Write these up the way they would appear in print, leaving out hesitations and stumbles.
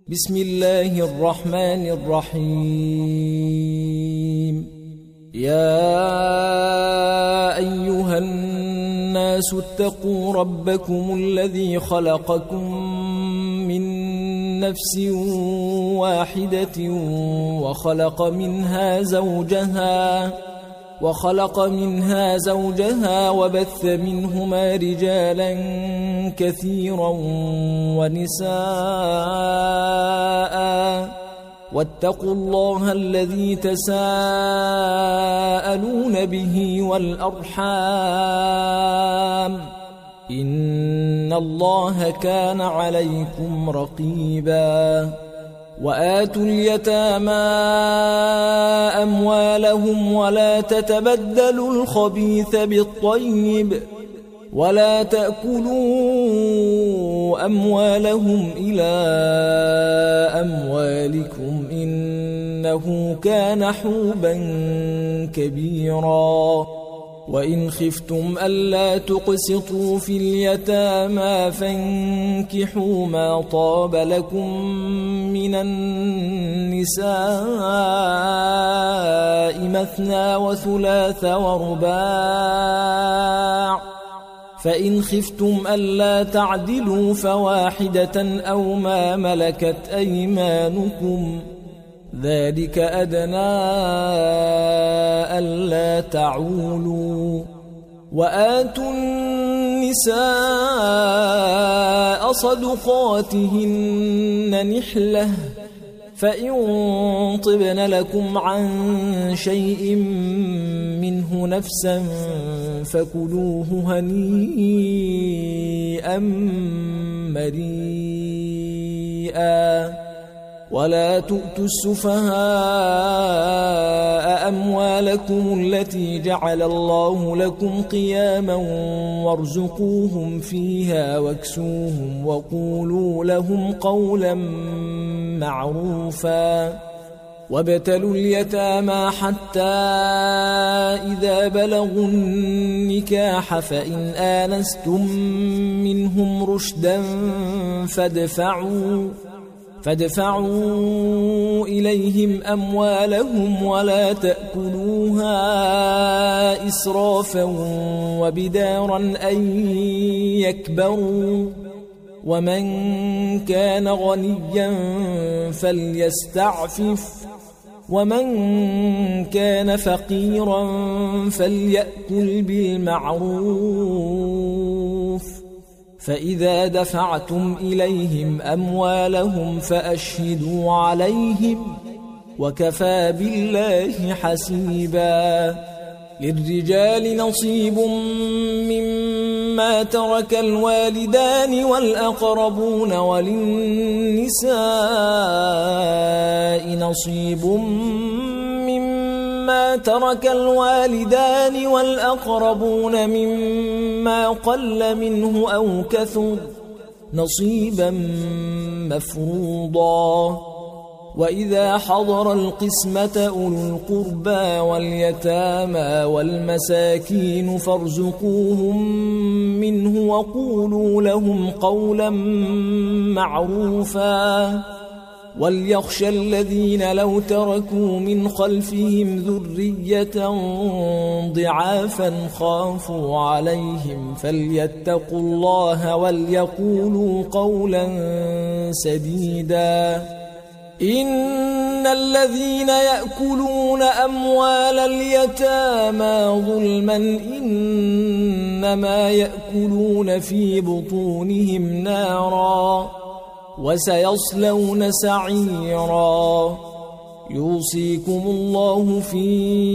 بسم الله الرحمن الرحيم. يا أيها الناس اتقوا ربكم الذي خلقكم من نفس واحدة وخلق منها زوجها وبث منهما رجالا كثيرا ونساء، واتقوا الله الذي تساءلون به والأرحام، إن الله كان عليكم رقيبا. وآتوا اليتامى أموالهم ولا تتبدلوا الخبيث بالطيب ولا تأكلوا أموالهم إلى أموالكم إنه كان حوبا كبيرا. وإن خفتم ألا تقسطوا في اليتامى فانكحوا ما طاب لكم من النساء مثنى وثلاث ورباع، فإن خفتم ألا تعدلوا فواحدة أو ما ملكت أيمانكم، ذلك أدنى ألا تعولوا. وآتوا النساء صدقاتهن نحلة، فإن طبن لكم عن شيء منه نفسا فكلوه هنيئا مريئا. ولا تؤتوا السفهاء أموالكم التي جعل الله لكم قياما وارزقوهم فيها واكسوهم وقولوا لهم قولا معروفا. وابتلوا اليتامى حتى إذا بلغوا النكاح فإن آنستم منهم رشدا فادفعوا إليهم أموالهم ولا تأكلوها إسرافا وبدارا أن يكبروا، ومن كان غنيا فليستعفف، ومن كان فقيرا فليأكل بالمعروف. فإذا دفعتم إليهم أموالهم فأشهدوا عليهم، وكفى بالله حسيبا. للرجال نصيب مما ترك الوالدان والأقربون، وللنساء نصيب مما ترك الوالدان والأقربون مما قل منه أو كثر، نصيبا مفروضا. وإذا حضر القسمة أولو القربى واليتامى والمساكين فارزقوهم منه وقولوا لهم قولا معروفا. وليخشى الذين لو تركوا من خلفهم ذرية ضعافا خافوا عليهم فليتقوا الله وليقولوا قولا سديدا. إن الذين يأكلون أموال اليتامى ظلما إنما يأكلون في بطونهم نارا وسيصلون سعيرا. يوصيكم الله في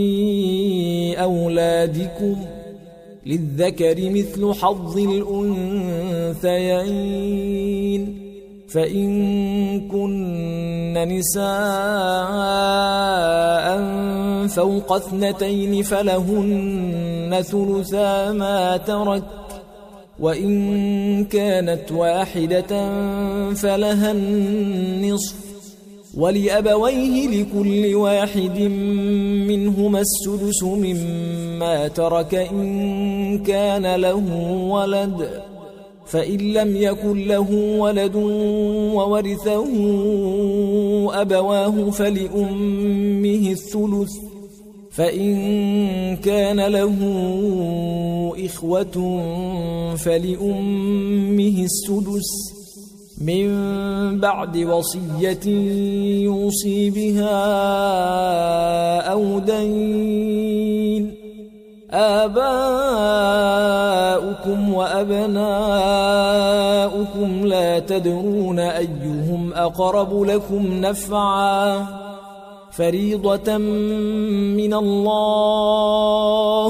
أولادكم للذكر مثل حظ الأنثيين، فإن كن نساء فوق 2 فلهن ثلثا ما ترك، وإن كانت واحدة فلها النصف، ولأبويه لكل واحد منهما السدس مما ترك إن كان له ولد، فإن لم يكن له ولد وورثه أبواه فلأمه الثلث، فإن كان له إخوة فلأمه السدس من بعد وصية يوصي بها أو دين. آباؤكم وأبناؤكم لا تدرون أيهم أقرب لكم نفعا، فريضة من الله،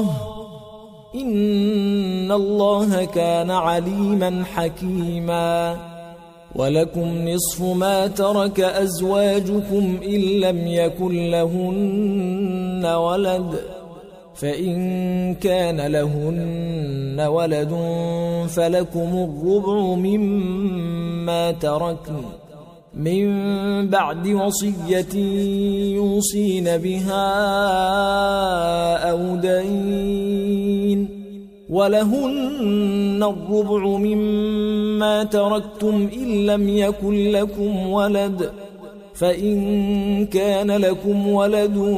إن الله كان عليما حكيما. ولكم نصف ما ترك أزواجكم إن لم يكن لهن ولد، فإن كان لهن ولد فلكم الربع مما تركن من بعد وصية يوصين بها أو دين، ولهن الربع مما تركتم إن لم يكن لكم ولد، فإن كان لكم ولد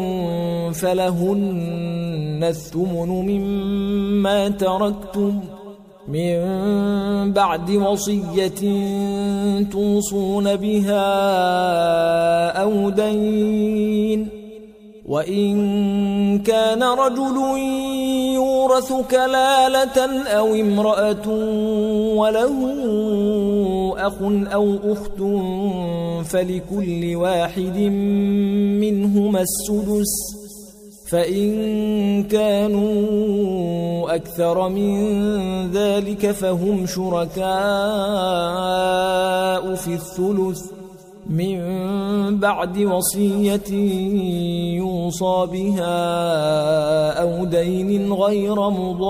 فلهن الثمن مما تركتم من بعد وصية توصون بها أو دين. وإن كان رجل يورث كلالة أو امرأة وله أخ أو أخت فلكل واحد منهما السدس، فإن كانوا أكثر من ذلك فهم شركاء في الثلث من بعد وصية يوصى بها أو دين غير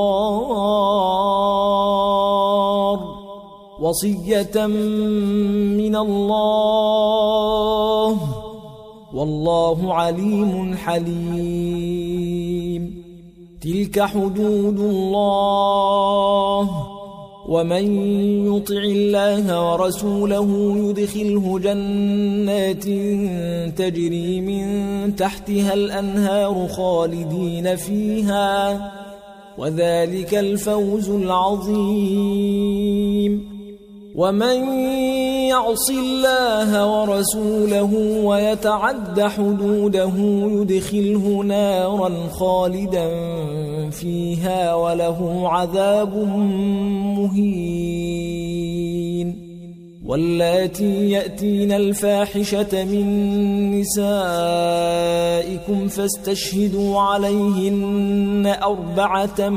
مضار، وصية من الله، والله عليم حليم. تلك حدود الله، ومن يطع الله ورسوله يدخله جنات تجري من تحتها الأنهار خالدين فيها، وذلك الفوز العظيم. ومن يعص الله ورسوله ويتعد حدوده يدخله نارا خالدا فيها وله عذاب مهين. واللاتي يأتين الفاحشة من نسائكم فاستشهدوا عليهن 4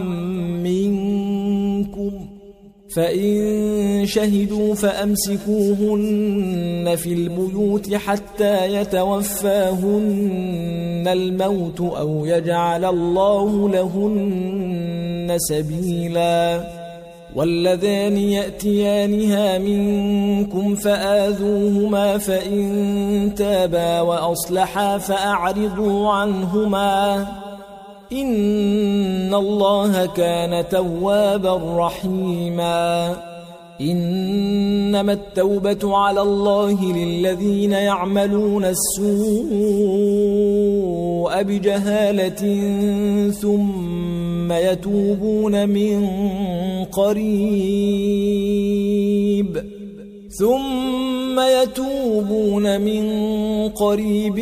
منكم، فإن شهدوا فأمسكوهن في البيوت حتى يتوفاهن الموت أو يجعل الله لهن سبيلا. واللذان يأتيانها منكم فآذوهما، فإن تابا وأصلحا فأعرضوا عنهما، إن الله كان توابا رحيما. إنما التوبة على الله للذين يعملون السوء بجهالة ثم يتوبون من قريب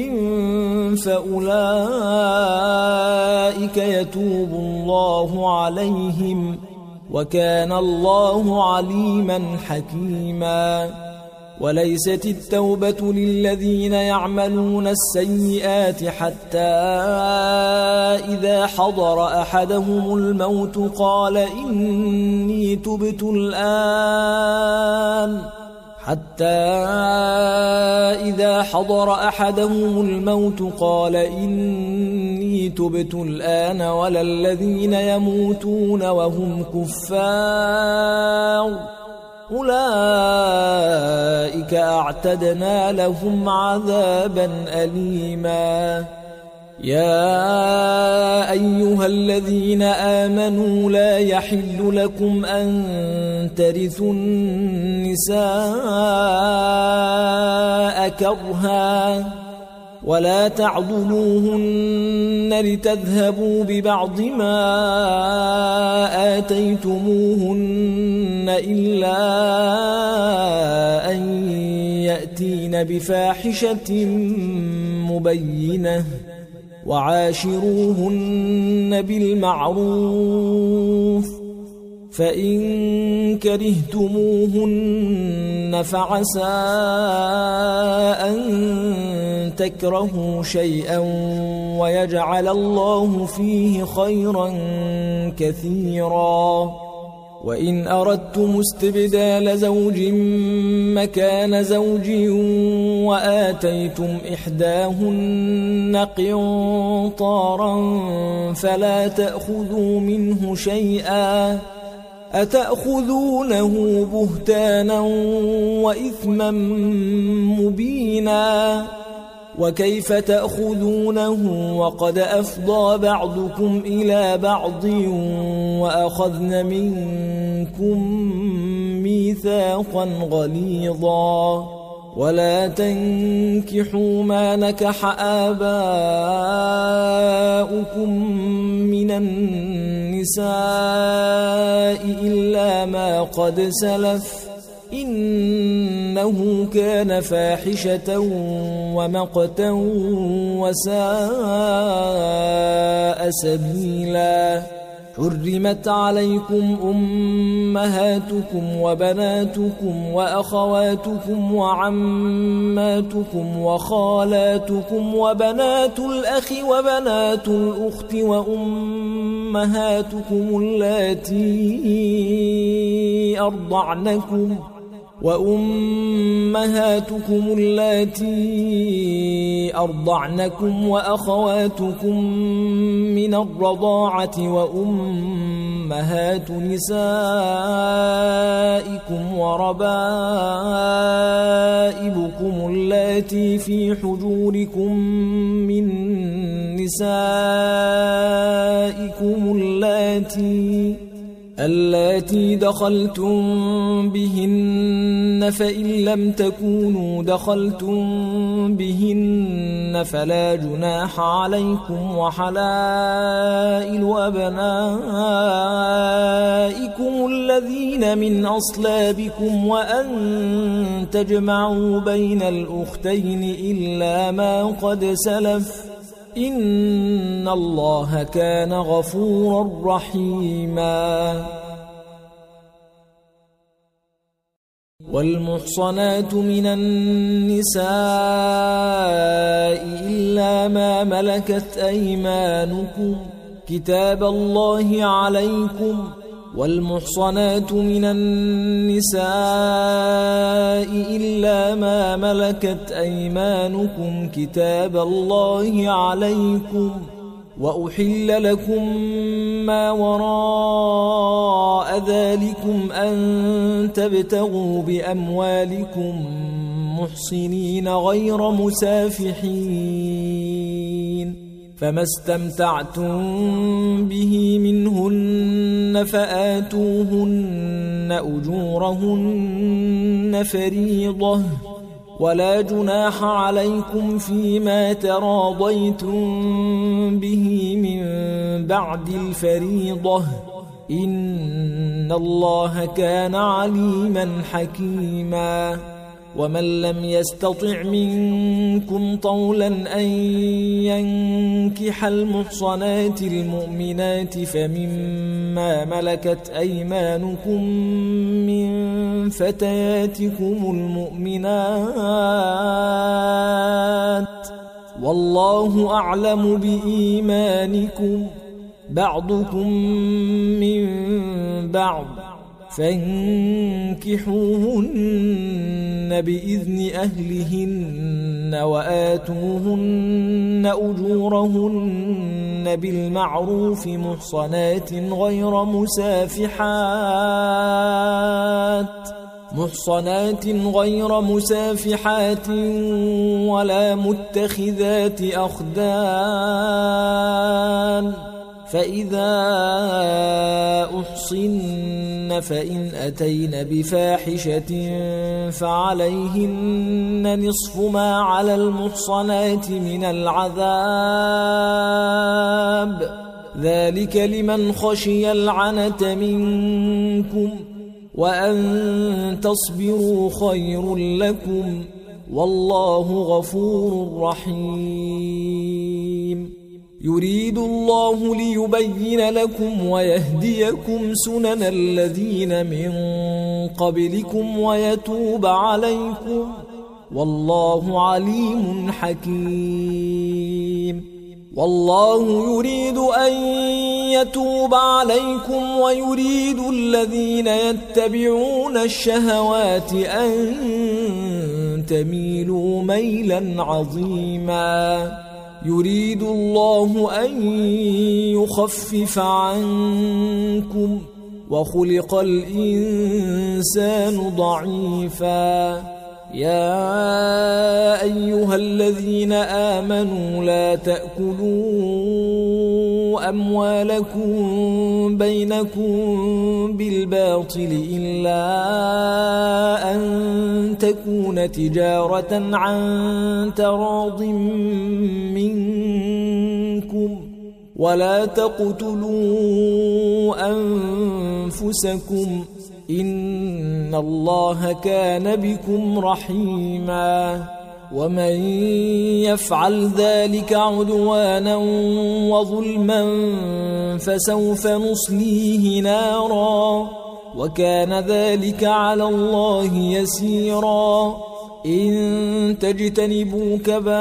فأولئك يتوب الله عليهم، وكان الله عليما حكيما. وليست التوبة للذين يعملون السيئات حتى إذا حضر أحدهم الموت قال إني تبت الآن، ولا الذين يموتون وهم كفار أولئك أعتدنا لهم عذابا أليما. يا أيها الذين آمنوا لا يحل لكم أن ترثوا النساء كرها ولا تعضلوهن لتذهبوا ببعض ما آتيتموهن إلا أن يأتين بفاحشة مبينة وعاشروهن بالمعروف فإن كرهتموهن فعسى أن تكرهوا شيئا ويجعل الله فيه خيرا كثيرا وإن أردتم استبدال زوج مكان زوج وآتيتم إحداهن قنطارا فلا تأخذوا منه شيئا أتأخذونه بهتانا وإثما مبينا وكيف تأخذونه وقد أفضى بعضكم إلى بعض وأخذن منكم ميثاقا غليظا ولا تنكحوا ما نكح آباؤكم من النساء إلا ما قد سلف إنه كان فاحشة ومقتا وساء سبيلا حرمت عليكم أمهاتكم وبناتكم وأخواتكم وعماتكم وخالاتكم وبنات الأخ وبنات الأخت وأمهاتكم اللاتي أرضعنكم وأخواتكم من الرضاعة وأمهات نسائكم وربائبكم اللاتي في حجوركم من نسائكم اللاتي دخلتم بهن فإن لم تكونوا دخلتم بهن فلا جناح عليكم وحلائل أبنائكم الذين من أصلابكم وأن تجمعوا بين الأختين إلا ما قد سلف إن الله كان غفورا رحيما والمحصنات من النساء إلا ما ملكت أيمانكم كتاب الله عليكم والمحصنات من النساء إلا ما ملكت أيمانكم كتاب الله عليكم وأحل لكم ما وراء ذلكم أن تبتغوا بأموالكم محصنين غير مسافحين فما استمتعتم به منهن فآتوهن أجورهن فريضة ولا جناح عليكم فيما تراضيتم به من بعد الفريضة إن الله كان عليما حكيما ومن لم يستطع منكم طولا أن ينكح المحصنات المؤمنات فمما ملكت أيمانكم من فتياتكم المؤمنات والله أعلم بإيمانكم بعضكم من بعض فانكحوهن بإذن أهلهن وآتوهن أجورهن بالمعروف محصنات غير مسافحات محصنات غير مسافحات ولا متخذات أخدان، فإذا أحصن فإن أتين بفاحشة فعليهن نصف ما على المحصنات من العذاب، ذلك لمن خشي العنة منكم، وأن تصبروا خير لكم، والله غفور رحيم. يريد الله ليبين لكم ويهديكم سنن الذين من قبلكم ويتوب عليكم، والله عليم حكيم. والله يريد أن يتوب عليكم ويريد الذين يتبعون الشهوات أن تميلوا ميلا عظيما. يريد الله أن يخفف عنكم، وخلق الإنسان ضعيفا. يا أيها الذين آمنوا لا تأكلوا أموالكم بينكم بالباطل إلا أن تكون تجارة عن تراض منكم، ولا تقتلوا أنفسكم، إن الله كان بكم رحيما. ومن يفعل ذلك عدوانا وظلما فسوف نصليه نارا، وكان ذلك على الله يسيرا. إن تجتنبوا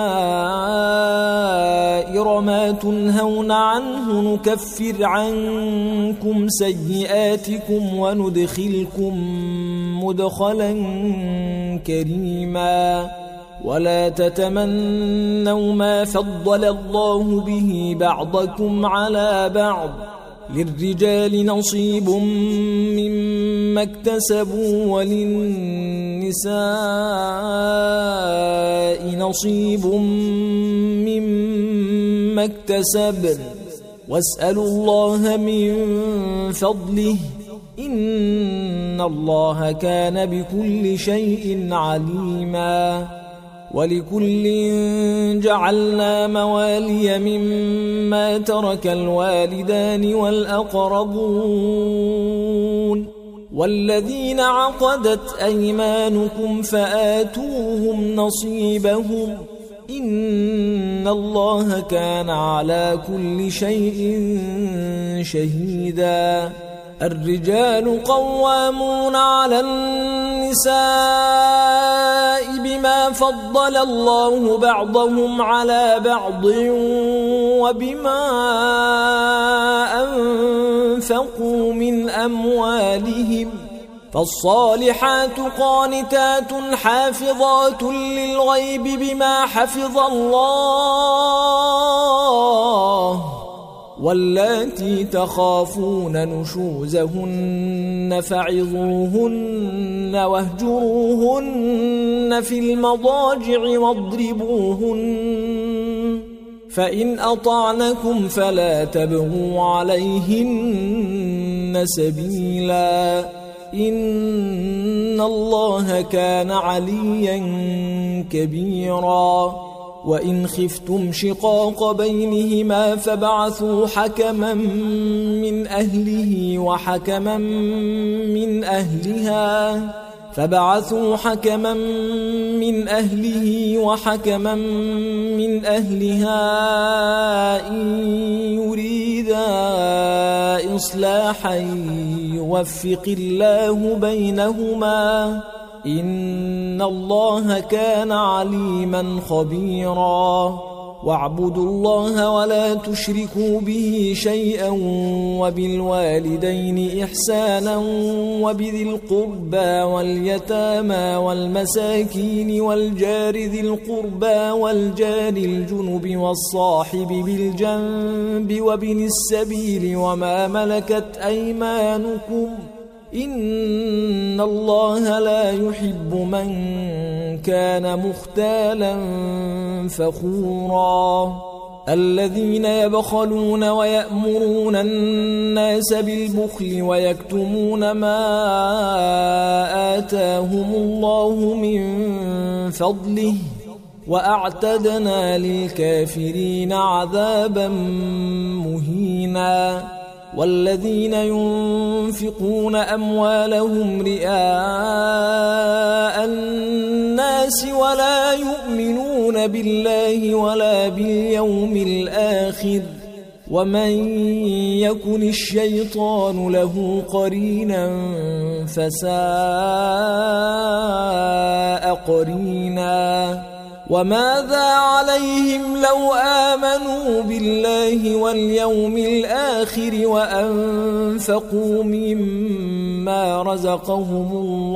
كبائر ما تنهون عنه نكفر عنكم سيئاتكم وندخلكم مدخلا كريما. ولا تتمنوا ما فضل الله به بعضكم على بعض، للرجال نصيب مما اكتسبوا وللنساء نصيب مما اكتسبن، واسألوا الله من فضله، إن الله كان بكل شيء عليما. ولكل جعلنا موالي مما ترك الوالدان والأقربون والذين عقدت أيمانكم فآتوهم نصيبهم، إن الله كان على كل شيء شهيدا. الرجال قوامون على النساء بما فضل الله بعضهم على بعض وبما أنفقوا من أموالهم، فالصالحات قانتات حافظات للغيب بما حفظ الله، واللاتي تخافون نشوزهن فعظوهن واهجروهن في المضاجع واضربوهن، فإن أطعنكم فلا تبغوا عليهن سبيلا، إن الله كان عليا كبيرا. وإن خفتم شقاق بينهما فابعثوا حكما من أهله وحكما من أهلها، إن يريدا إصلاحا يوفق الله بينهما، إن الله كان عليما خبيرا. واعبدوا الله ولا تشركوا به شيئا، وبالوالدين إحسانا، وبذي القربى واليتامى والمساكين والجار ذي القربى والجار الجنب والصاحب بالجنب وابن السبيل وما ملكت أيمانكم، إن الله لا يحب من كان مختالا فخورا الذين يبخلون ويأمرون الناس بالبخل ويكتمون ما آتاهم الله من فضله وأعتدنا للكافرين عذابا مهينا والذين ينفقون أموالهم رئاء الناس ولا يؤمنون بالله ولا باليوم الآخر ومن يكن الشيطان له قرينا فساء قرينا وماذا عليهم لو آمنوا بالله واليوم الآخر وأنفقوا مما رزقهم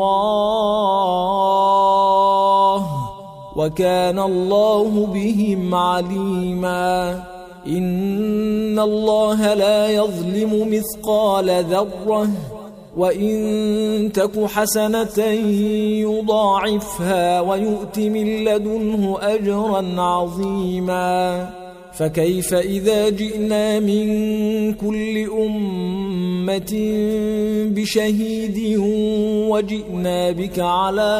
الله وكان الله بهم عليما إن الله لا يظلم مثقال ذرة وإن تك حسنة يضاعفها ويؤت من لدنه أجرا عظيما فكيف إذا جئنا من كل أمة بشهيد وجئنا بك على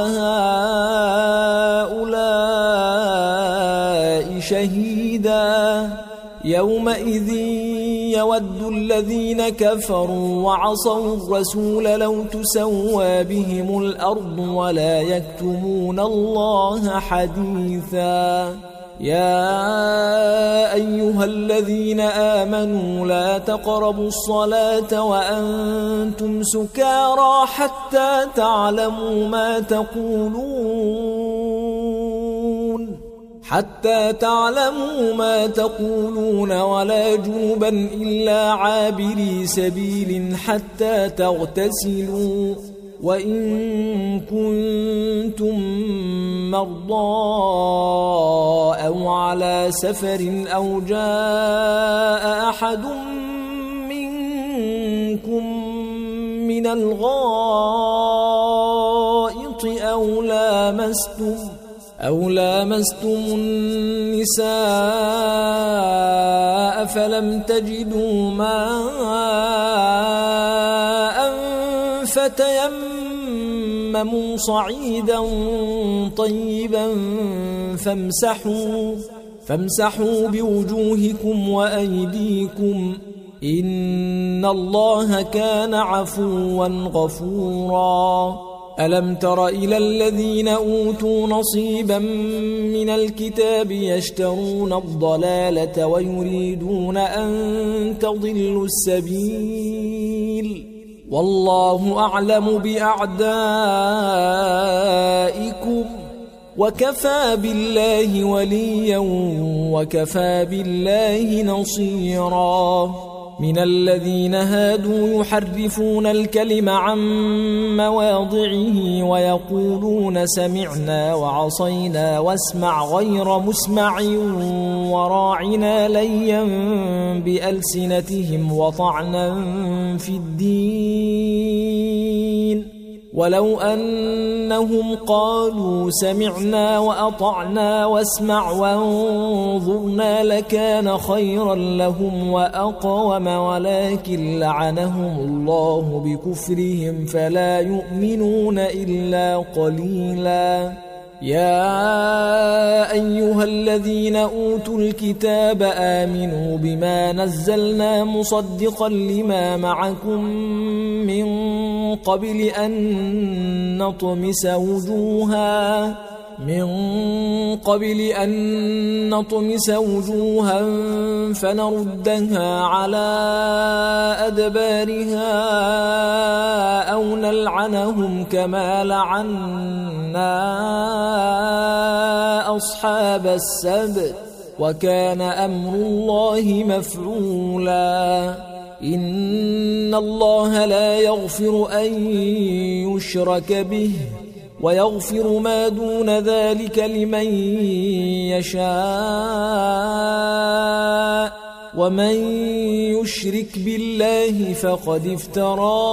هؤلاء شهيدا يومئذ يود الذين كفروا وعصوا الرسول لو تسوى بهم الأرض ولا يكتمون الله حديثا يا أيها الذين آمنوا لا تقربوا الصلاة وأنتم سكارى حتى تعلموا ما تقولون ولا جنبا إلا عابري سبيل حتى تغتسلوا وإن كنتم مرضى أو على سفر أو جاء أحد منكم من الغائط أو لامستم النساء فلم تجدوا ماء فتيمموا صعيدا طيبا فامسحوا بوجوهكم وأيديكم إن الله كان عفوا غفورا ألم تر إلى الذين أوتوا نصيبا من الكتاب يشترون الضلالة ويريدون أن تضلوا السبيل والله أعلم بأعدائكم وكفى بالله وليا وكفى بالله نصيرا من الذين هادوا يحرفون الكلم عن مواضعه ويقولون سمعنا وعصينا واسمع غير مسمع وراعنا ليا بألسنتهم وطعنا في الدين ولو أنهم قالوا سمعنا وأطعنا واسمع وانظرنا لكان خيرا لهم وأقوم ولكن لعنهم الله بكفرهم فلا يؤمنون إلا قليلا يا أيها الذين أوتوا الكتاب آمنوا بما نزلنا مصدقا لما معكم من قبل أن نطمس وجوها فنردها على أدبارها أو نلعنهم كما لعنا أصحاب السبت وكان أمر الله مفعولا إن الله لا يغفر أن يشرك به ويغفر ما دون ذلك لمن يشاء ومن يشرك بالله فقد افترى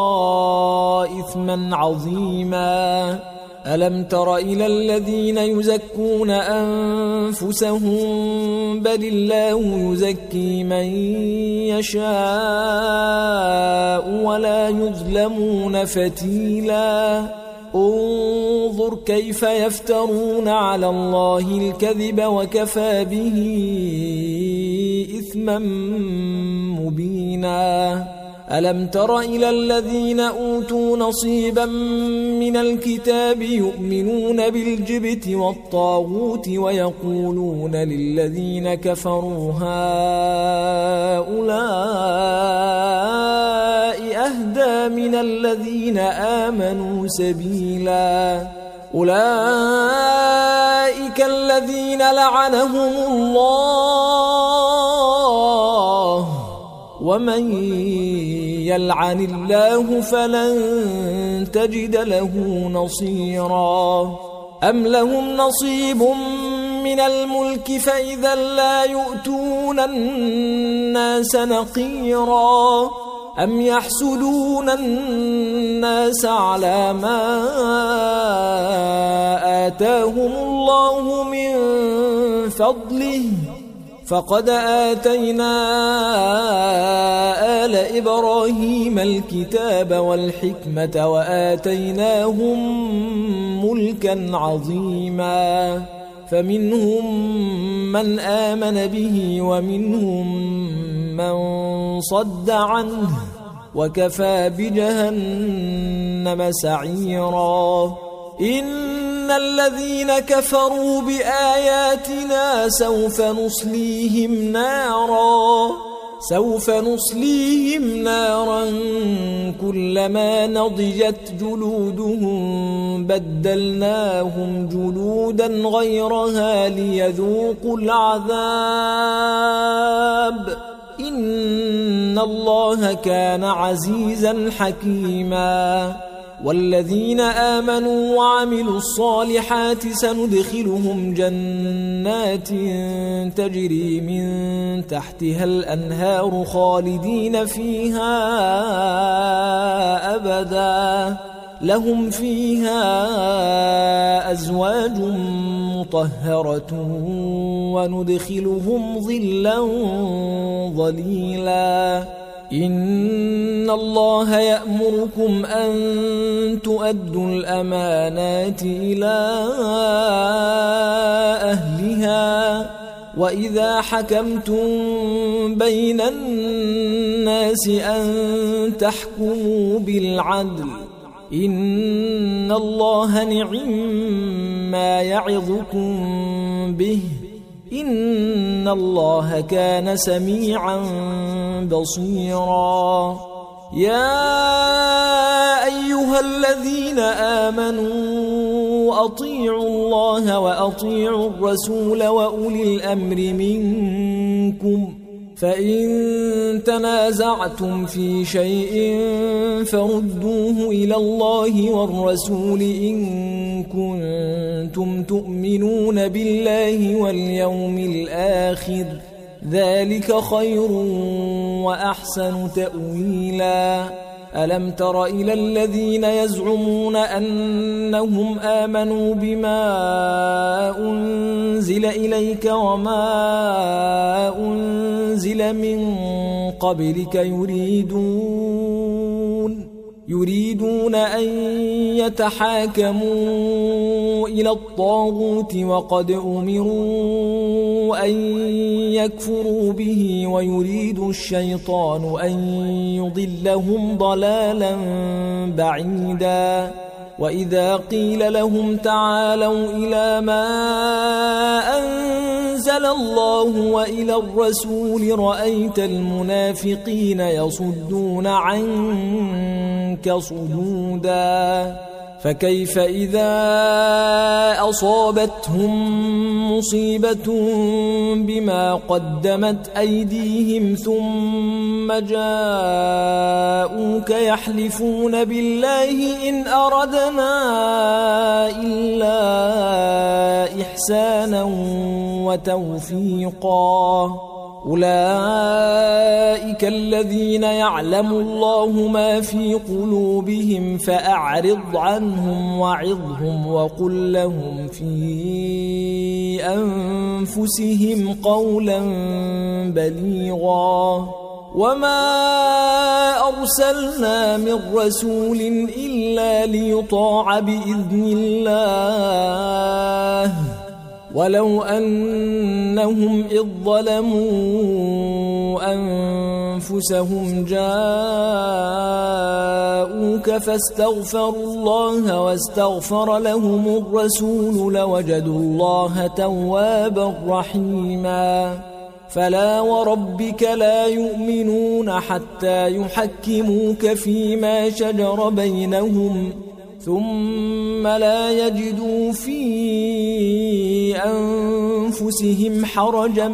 إثما عظيما ألم تر إلى الذين يزكون أنفسهم بل الله يزكي من يشاء ولا يظلمون فتيلا انظر كيف يفترون على الله الكذب وكفى به إثما مبينا ألم تر إلى الذين أوتوا نصيبا من الكتاب يؤمنون بالجبت والطاغوت ويقولون للذين كفروا هؤلاء أهدى من الذين آمنوا سبيلا أولئك الذين لعنهم الله ومن يلعن الله فلن تجد له نصيرا أم لهم نصيب من الملك فإذا لا يؤتون الناس نقيرا أم يحسدون الناس على ما آتاهم الله من فضله فقد آتينا آل إبراهيم الكتاب والحكمة وآتيناهم ملكا عظيما فمنهم من آمن به ومنهم من صد عنه وكفى بجهنم سعيرا إن الذين كفروا بآياتنا سوف نصليهم نارا كلما نضجت جلودهم بدلناهم جلودا غيرها ليذوقوا العذاب إن الله كان عزيزا حكيما والذين آمنوا وعملوا الصالحات سندخلهم جنات تجري من تحتها الأنهار خالدين فيها أبدا لهم فيها أزواج مطهرة وندخلهم ظلا ظليلا إن الله يأمركم أن تؤدوا الأمانات إلى أهلها وإذا حكمتم بين الناس أن تحكموا بالعدل إن الله نعم يعظكم به إن الله كان سميعا بصيرا يا أيها الذين آمنوا أطيعوا الله وأطيعوا الرسول وأولي الأمر منكم فإن تنازعتم في شيء فردوه إلى الله والرسول إن كنتم تؤمنون بالله واليوم الآخر ذلك خير وأحسن تأويلا ألم تر إلى الذين يزعمون أنهم آمنوا بما أنزل إليك وما أنزل من قبلك يريدون أن يتحاكموا إلى الطاغوت وقد أمروا أن يكفروا به ويريد الشيطان أن يضلهم ضلالا بعيدا وإذا قيل لهم تعالوا إلى ما أنزل الله وإلى الرسول رأيت المنافقين يصدون عنك صدودا فكيف إذا أصابتهم مصيبة بما قدمت أيديهم ثم جاءوك يحلفون بالله إن أردنا إلا إحسانا وتوفيقا أولئك الذين يعلم الله ما في قلوبهم فأعرض عنهم وعظهم وقل لهم في أنفسهم قولا بليغا وما أرسلنا من رسول إلا ليطاع بإذن الله ولو أنهم إذ ظلموا أنفسهم جاءوك فاستغفروا الله واستغفر لهم الرسول لوجدوا الله توابا رحيما فلا وربك لا يؤمنون حتى يحكموك فيما شجر بينهم ثم لا يجدوا في أنفسهم حرجا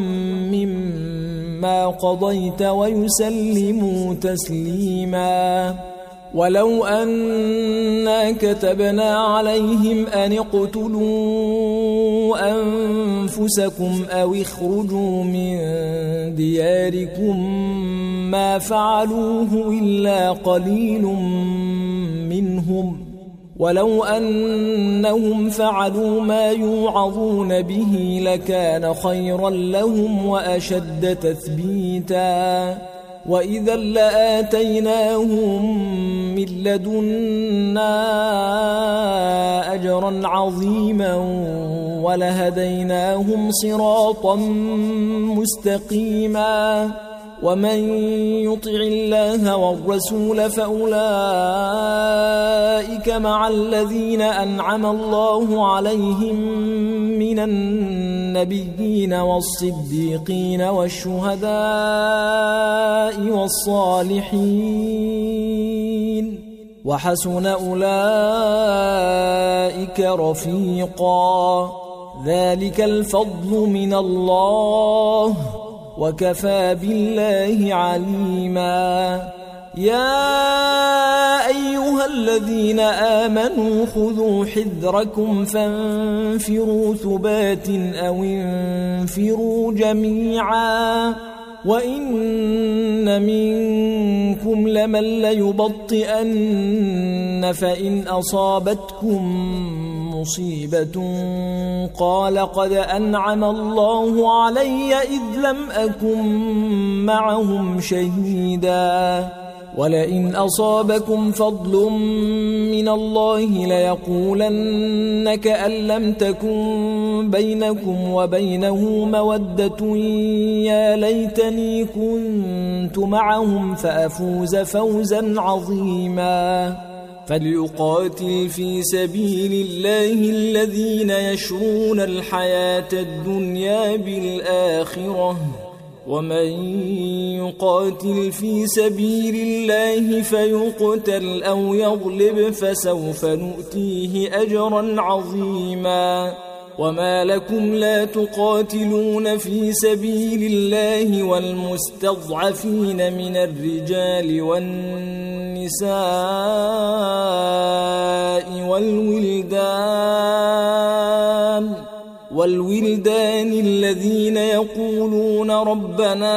مما قضيت ويسلموا تسليما ولو أنا كتبنا عليهم أن اقتلوا أنفسكم أو اخرجوا من دياركم ما فعلوه إلا قليل منهم ولو أنهم فعلوا ما يوعظون به لكان خيرا لهم وأشد تثبيتا وإذا لآتيناهم من لدنا أجرا عظيما ولهديناهم صراطا مستقيما ومن يطع الله والرسول فأولئك مع الذين أنعم الله عليهم من النبيين والصديقين والشهداء والصالحين وحسن أولئك رفيقا ذلك الفضل من الله وكفى بالله عليما يا أيها الذين آمنوا خذوا حذركم فانفروا ثبات أو انفروا جميعا وإن منكم لمن ليبطئن فإن أصابتكم مصيبة قال قد أنعم الله علي إذ لم أكن معهم شهيدا ولئن أصابكم فضل من الله ليقولن كأن لم تكن بينكم وبينه مودة يا ليتني كنت معهم فأفوز فوزا عظيما فليقاتل في سبيل الله الذين يشرون الحياة الدنيا بالآخرة ومن يقاتل في سبيل الله فيقتل أو يغلب فسوف نؤتيه أجرا عظيما وما لكم لا تقاتلون في سبيل الله والمستضعفين من الرجال والنساء والولدان الذين يقولون ربنا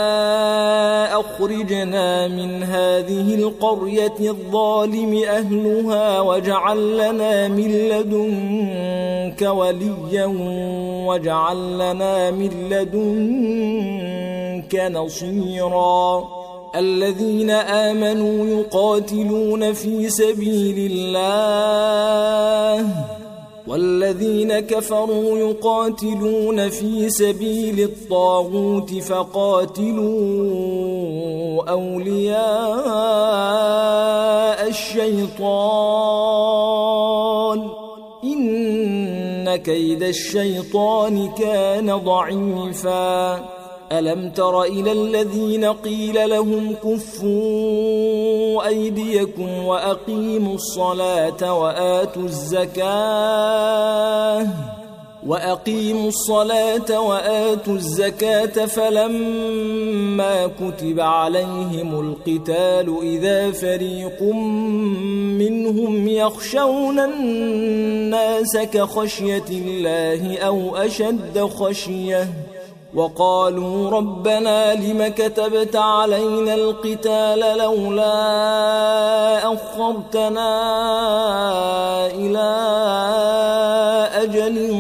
أخرجنا من هذه القرية الظالم أهلها واجعل لنا من لدنك وليا واجعل لنا من لدنك نصيرا الذين آمنوا يقاتلون في سبيل الله والذين كفروا يقاتلون في سبيل الطاغوت فقاتلوا أولياء الشيطان إن كيد الشيطان كان ضعيفا ألم تر إلى الذين قيل لهم كفوا أيديكم وأقيموا الصلاة وآتوا الزكاة فلما كتب عليهم القتال إذا فريق منهم يخشون الناس كخشية الله أو أشد خشية وقالوا ربنا لم كتبت علينا القتال لولا أخرتنا إلى أجل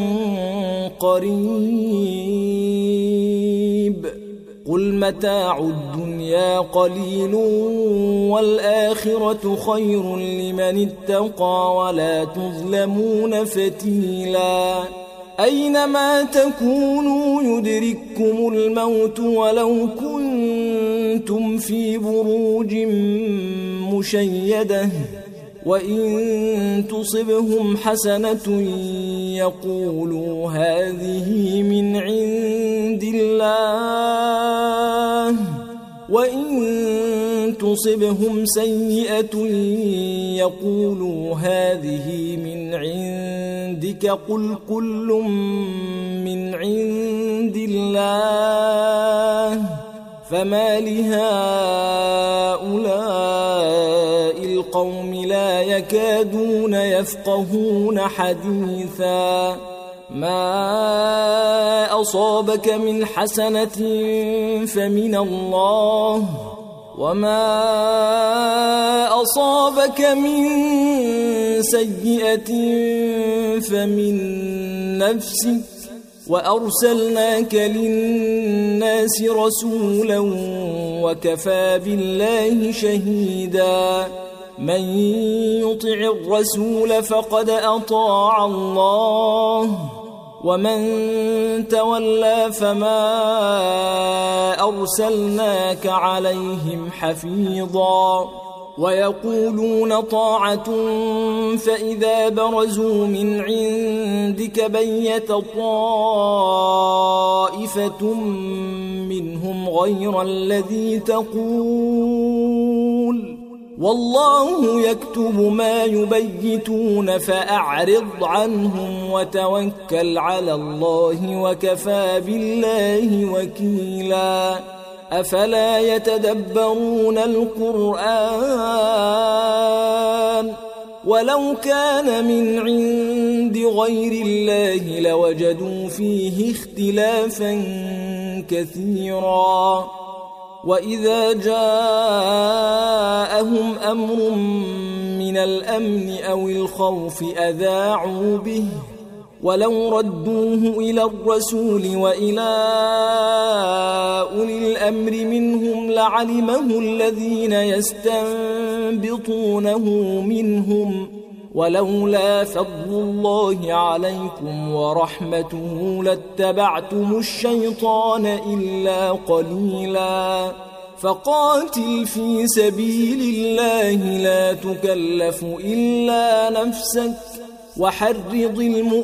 قريب قل متاع الدنيا قليل والآخرة خير لمن اتقى ولا تظلمون فتيلا أينما تكونوا يدرككم الموت ولو كنتم في بروج مشيدة وإن تصبهم حسنة يقولوا هذه من عند الله وإن تصبهم سيئة يقولوا هذه من عندك قل كل من عند الله فما لهؤلاء القوم لا يكادون يفقهون حديثا ما أصابك من حسنة فمن الله وما أصابك من سيئة فمن نفسك وأرسلناك للناس رسولا وكفى بالله شهيدا من يطع الرسول فقد أطاع الله ومن تولى فما أرسلناك عليهم حفيظا ويقولون طاعة فإذا برزوا من عندك بيت طائفة منهم غير الذي تقول والله يكتب ما يبيتون فأعرض عنهم وتوكل على الله وكفى بالله وكيلا أفلا يتدبرون القرآن ولو كان من عند غير الله لوجدوا فيه اختلافا كثيرا وإذا جاءهم أمر من الأمن أو الخوف أذاعوا به ولو ردوه إلى الرسول وإلى أولي الأمر منهم لعلمه الذين يستنبطونه منهم ولولا فضل الله عليكم ورحمته لاتبعتم الشيطان إلا قليلا فقاتل في سبيل الله لا تكلف إلا نفسك وحرض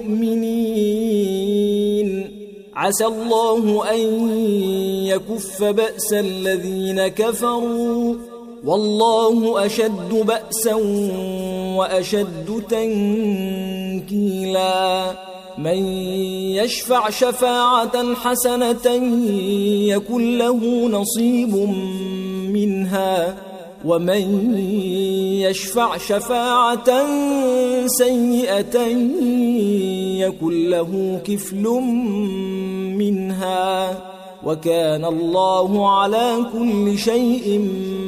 المؤمنين عسى الله أن يكف بأس الذين كفروا والله أشد بأسا وأشد تنكيلا من يشفع شفاعة حسنة يكن له نصيب منها ومن يشفع شفاعة سيئة يكن له كفل منها وكان الله على كل شيء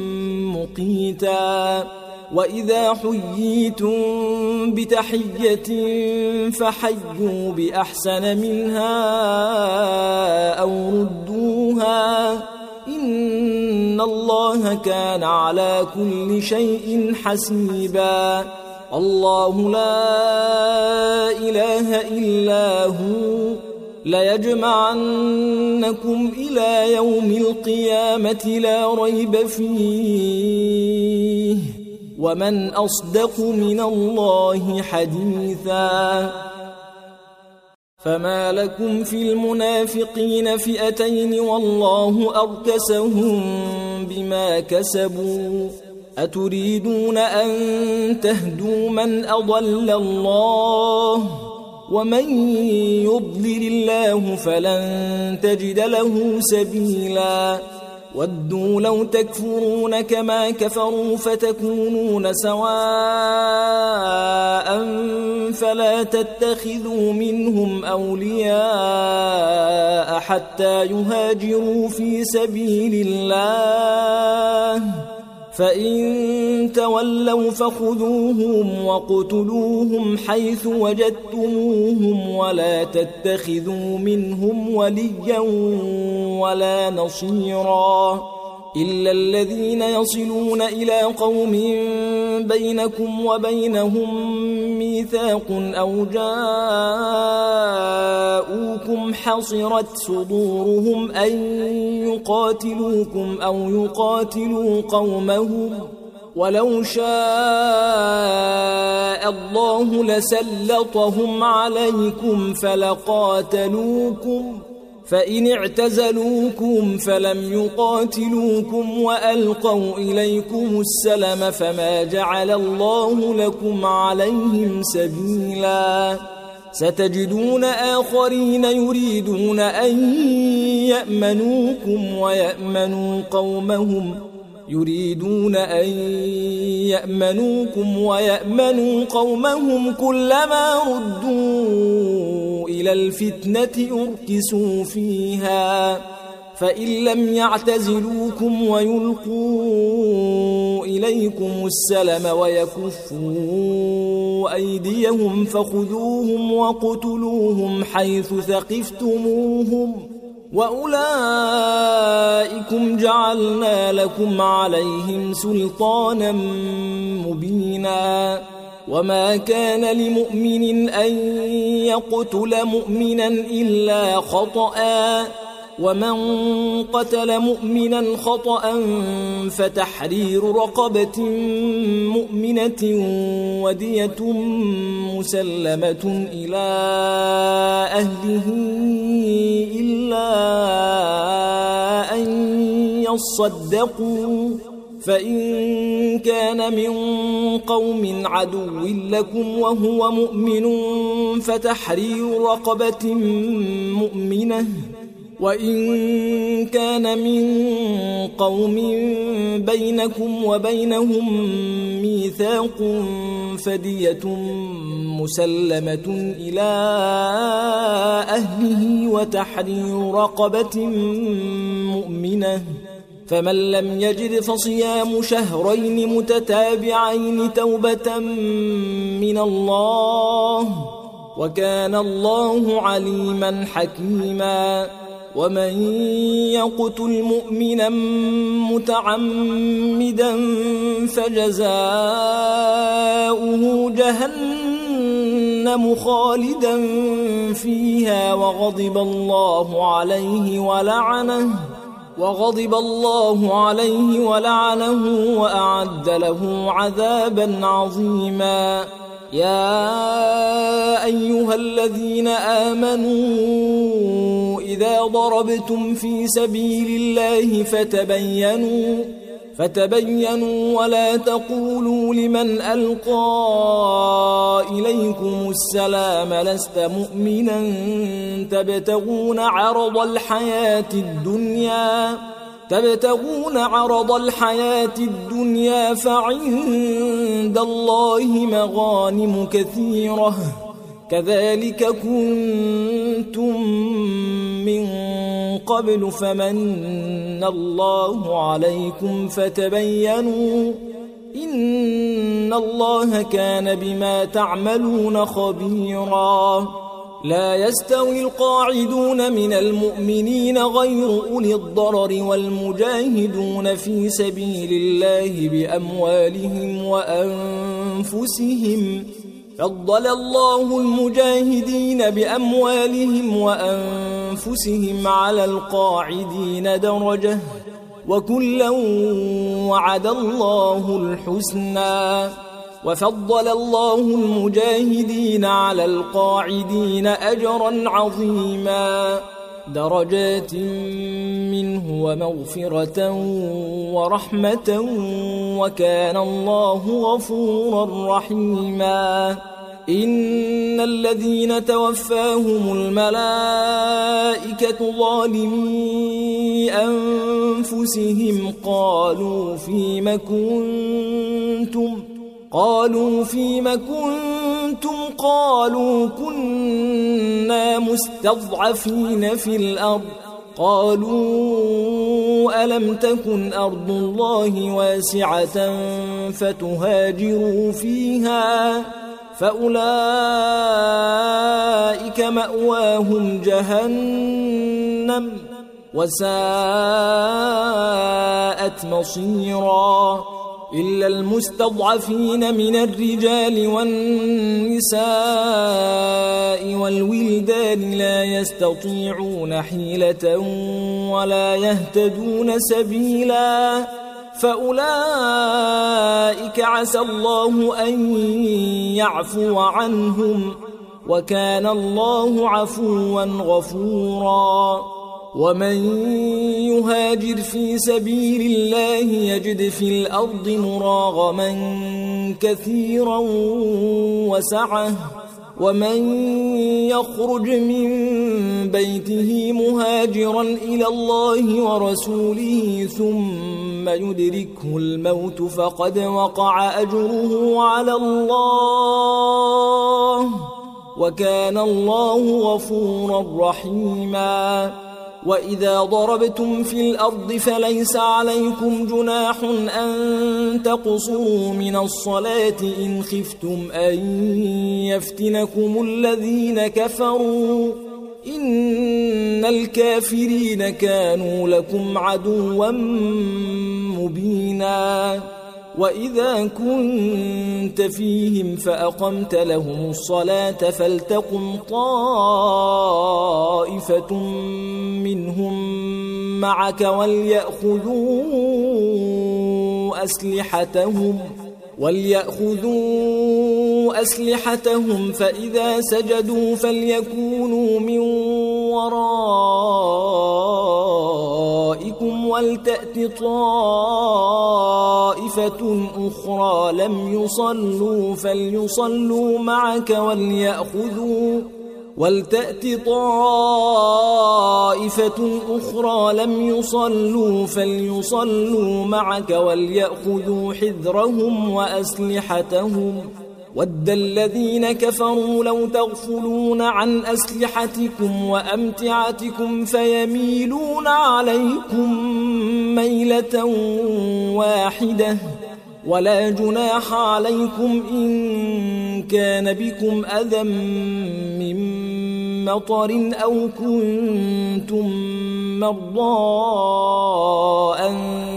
مقيتا وإذا حييتم بتحية فحيوا بأحسن منها أو ردوها إن الله كان على كل شيء حسيبا الله لا إله إلا هو ليجمعنكم إلى يوم القيامة لا ريب فيه ومن أصدق من الله حديثا فما لكم في المنافقين فئتين والله أركسهم بما كسبوا أتريدون أن تهدوا من أضل الله ومن يضلل الله فلن تجد له سبيلا ودوا لو تكفرون كما كفروا فتكونون سواء فلا تتخذوا منهم أولياء حتى يهاجروا في سبيل الله، فإن تولوا فخذوهم وقتلوهم حيث وجدتموهم ولا تتخذوا منهم وليا ولا نصيرا إلا الذين يصلون إلى قوم بينكم وبينهم ميثاق أو جاءوكم حصرت صدورهم أن يقاتلوكم أو يقاتلوا قومهم، ولو شاء الله لسلطهم عليكم فلقاتلوكم، فإن اعتزلوكم فلم يقاتلوكم وألقوا إليكم السلم فما جعل الله لكم عليهم سبيلا. ستجدون آخرين يريدون أن يأمنوكم ويأمنوا قومهم كلما ردوا إلى الفتنة أركسوا فيها، فإن لم يعتزلوكم ويلقوا إليكم السلم ويكفوا أيديهم فخذوهم وقتلوهم حيث ثقفتموهم، وأولئكم جعلنا لكم عليهم سلطانا مبينا. وما كان لمؤمن أن يقتل مؤمنا إلا خطأ، ومن قتل مؤمنا خطأ فتحرير رقبة مؤمنة ودية مسلمة إلى أهله إلا أن يصدقوا، فإن كان من قوم عدو لكم وهو مؤمن فتحرير رقبة مؤمنة، وإن كان من قوم بينكم وبينهم ميثاق فدية مسلمة إلى أهله وتحرير رقبة مؤمنة، فمن لم يجد فصيام شهرين متتابعين توبة من الله، وكان الله عليما حكيما. ومن يقتل مؤمنا متعمدا فجزاؤه جهنم خالدا فيها وغضب الله عليه ولعنه وأعد له عذابا عظيما. يا أيها الذين آمنوا إذا ضربتم في سبيل الله فتبينوا ولا تقولوا لمن ألقى إليكم السلام لست مؤمنا تبتغون عرض الحياة الدنيا فعند الله مغانم كثيرة، كذلك كنتم من قبل فمن الله عليكم فتبينوا إن الله كان بما تعملون خبيرا. لا يستوي القاعدون من المؤمنين غير أولي الضرر والمجاهدون في سبيل الله بأموالهم وأنفسهم، فضل الله المجاهدين بأموالهم وأنفسهم على القاعدين درجة، وكلا وعد الله الحسنى، وفضل الله المجاهدين على القاعدين أجرا عظيما، درجات منه ومغفرة ورحمة، وكان الله غفورا رحيما. إن الذين توفاهم الملائكة ظالمي أنفسهم قالوا فيم كنتم قالوا فيم كنتم قالوا كنا مستضعفين في الأرض قالوا ألم تكن أرض الله واسعة فتهاجروا فيها فأولئك مأواهم جهنم وساءت مصيرا إلا المستضعفين من الرجال والنساء والولدان لا يستطيعون حيلة ولا يهتدون سبيلا فأولئك عسى الله أن يعفو عنهم وكان الله عفوا غفورا ومن يهاجر في سبيل الله يجد في الأرض مراغما كثيرا وسعة ومن يخرج من بيته مهاجرا إلى الله ورسوله ثم يدركه الموت فقد وقع أجره على الله وكان الله غفورا رحيما وإذا ضربتم في الأرض فليس عليكم جناح أن تقصروا من الصلاة إن خفتم أن يفتنكم الذين كفروا إن الكافرين كانوا لكم عدوا مبينا وإذا كنت فيهم فأقمت لهم الصلاة فلتقم طائفة منهم معك وليأخذوا أسلحتهم فإذا سجدوا فليكونوا من ورائكم ولتأت طائفة أخرى لم يصلوا فليصلوا معك وليأخذوا حذرهم وأسلحتهم ود الذين كفروا لو تغفلون عن أسلحتكم وأمتعتكم فيميلون عليكم ميلة واحدة ولا جناح عليكم إن كان بكم أذى من مطر أو كنتم مرضى أن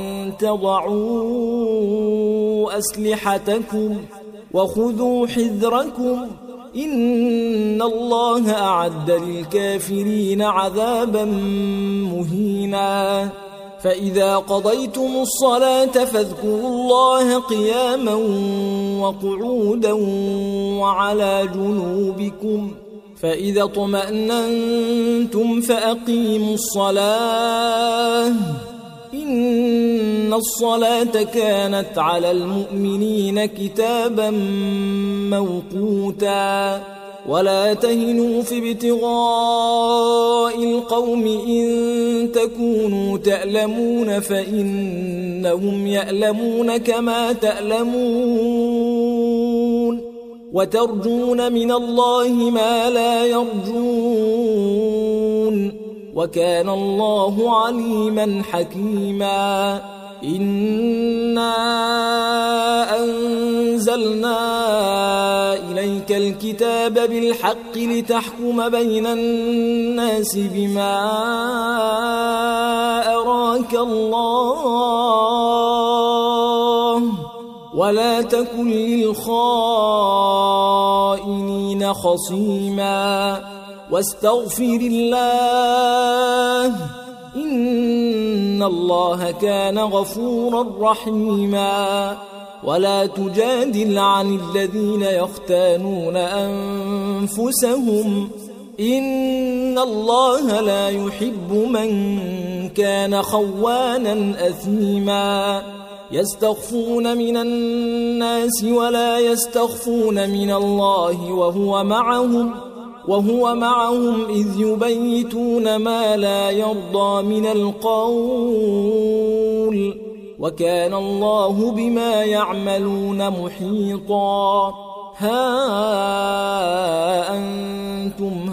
تضعوا أسلحتكم وخذوا حذركم إن الله أعد للكافرين عذابا مهينا فإذا قضيتم الصلاة فاذكروا الله قياما وقعودا وعلى جنوبكم فإذا اطمأننتم فأقيموا الصلاة إن الصلاة كانت على المؤمنين كتابا موقوتا ولا تهنوا في ابتغاء القوم إن تكونوا تألمون فإنهم يألمون كما تألمون وترجون من الله ما لا يرجون وكان الله عليما حكيما إنا أنزلنا إليك الكتاب بالحق لتحكم بين الناس بما أراك الله ولا تكن للخائنين خصيما واستغفر الله إن الله كان غفورا رحيما ولا تجادل عن الذين يختانون أنفسهم إن الله لا يحب من كان خوانا أثيما يستخفون من الناس ولا يستخفون من الله وهو معهم إذ يبيتون ما لا يرضى من القول وكان الله بما يعملون محيطا ها أنتم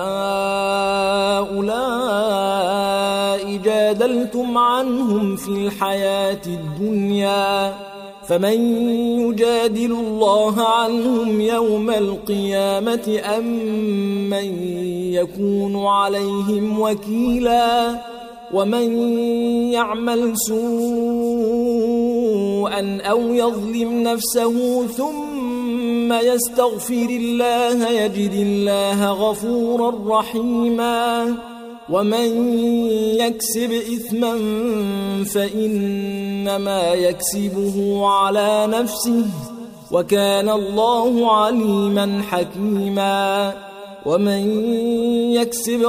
هؤلاء جادلتم عنهم في الحياة الدنيا فمن يجادل الله عنهم يوم القيامة أم من يكون عليهم وكيلا ومن يعمل سوءا أو يظلم نفسه ثم يستغفر الله يجد الله غفورا رحيما ومن يكسب إثما فإنما يكسبه على نفسه وكان الله عليما حكيما ومن يكسب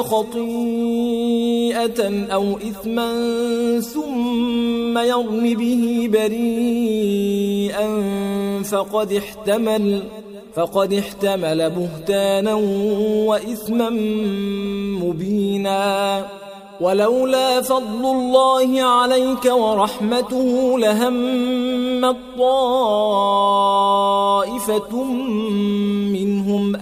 خطيئة أو إثما ثم يرم به بريئا فقد احتمل بهتانا وإثما مبينا ولولا فضل الله عليك ورحمته لهمت طائفة منهم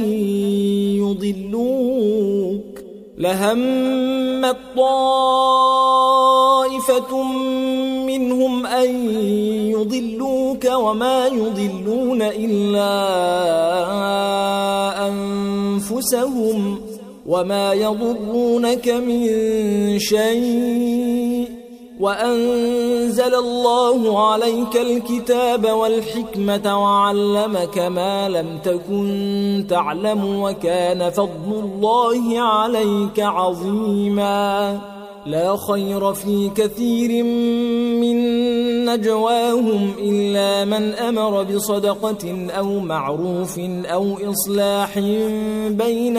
أن يضلوك وما يضلون إلا أنفسهم وما يضرونك من شيء وأنزل الله عليك الكتاب والحكمة وعلمك ما لم تكن تعلم وكان فضل الله عليك عظيما لا خير في كثير من نجواهم إلا من أمر بصدقة أو معروف أو إصلاح بين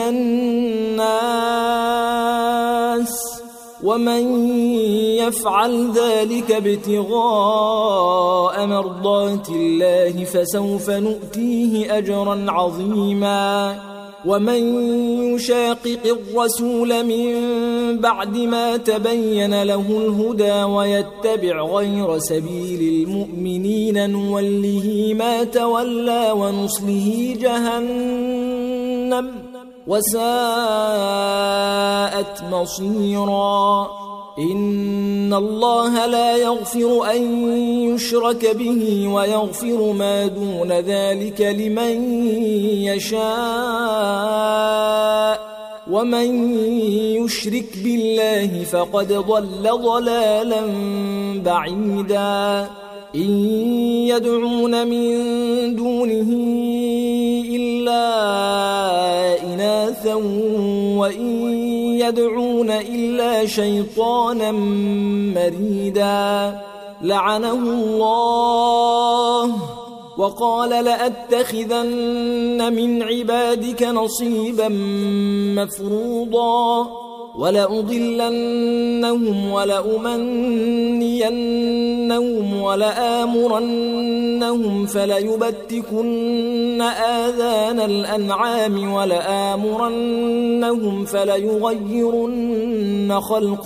الناس ومن يفعل ذلك ابتغاء مرضات الله فسوف نؤتيه أجرا عظيما ومن يشاقق الرسول من بعد ما تبين له الهدى ويتبع غير سبيل المؤمنين نوله ما تولى ونصله جهنم وساءت مصيرا إن الله لا يغفر أن يشرك به ويغفر ما دون ذلك لمن يشاء ومن يشرك بالله فقد ضل ضلالا بعيدا إن يدعون من دونه إلا إناثا وإن يدعون إلا شيطانا مريدا لعنه الله وقال لأتخذن من عبادك نصيبا مفروضا ولأضلنهم ولأمنينهم ولآمرنهم فليبتكن آذان الأنعام ولآمرنهم فليغيرن خلق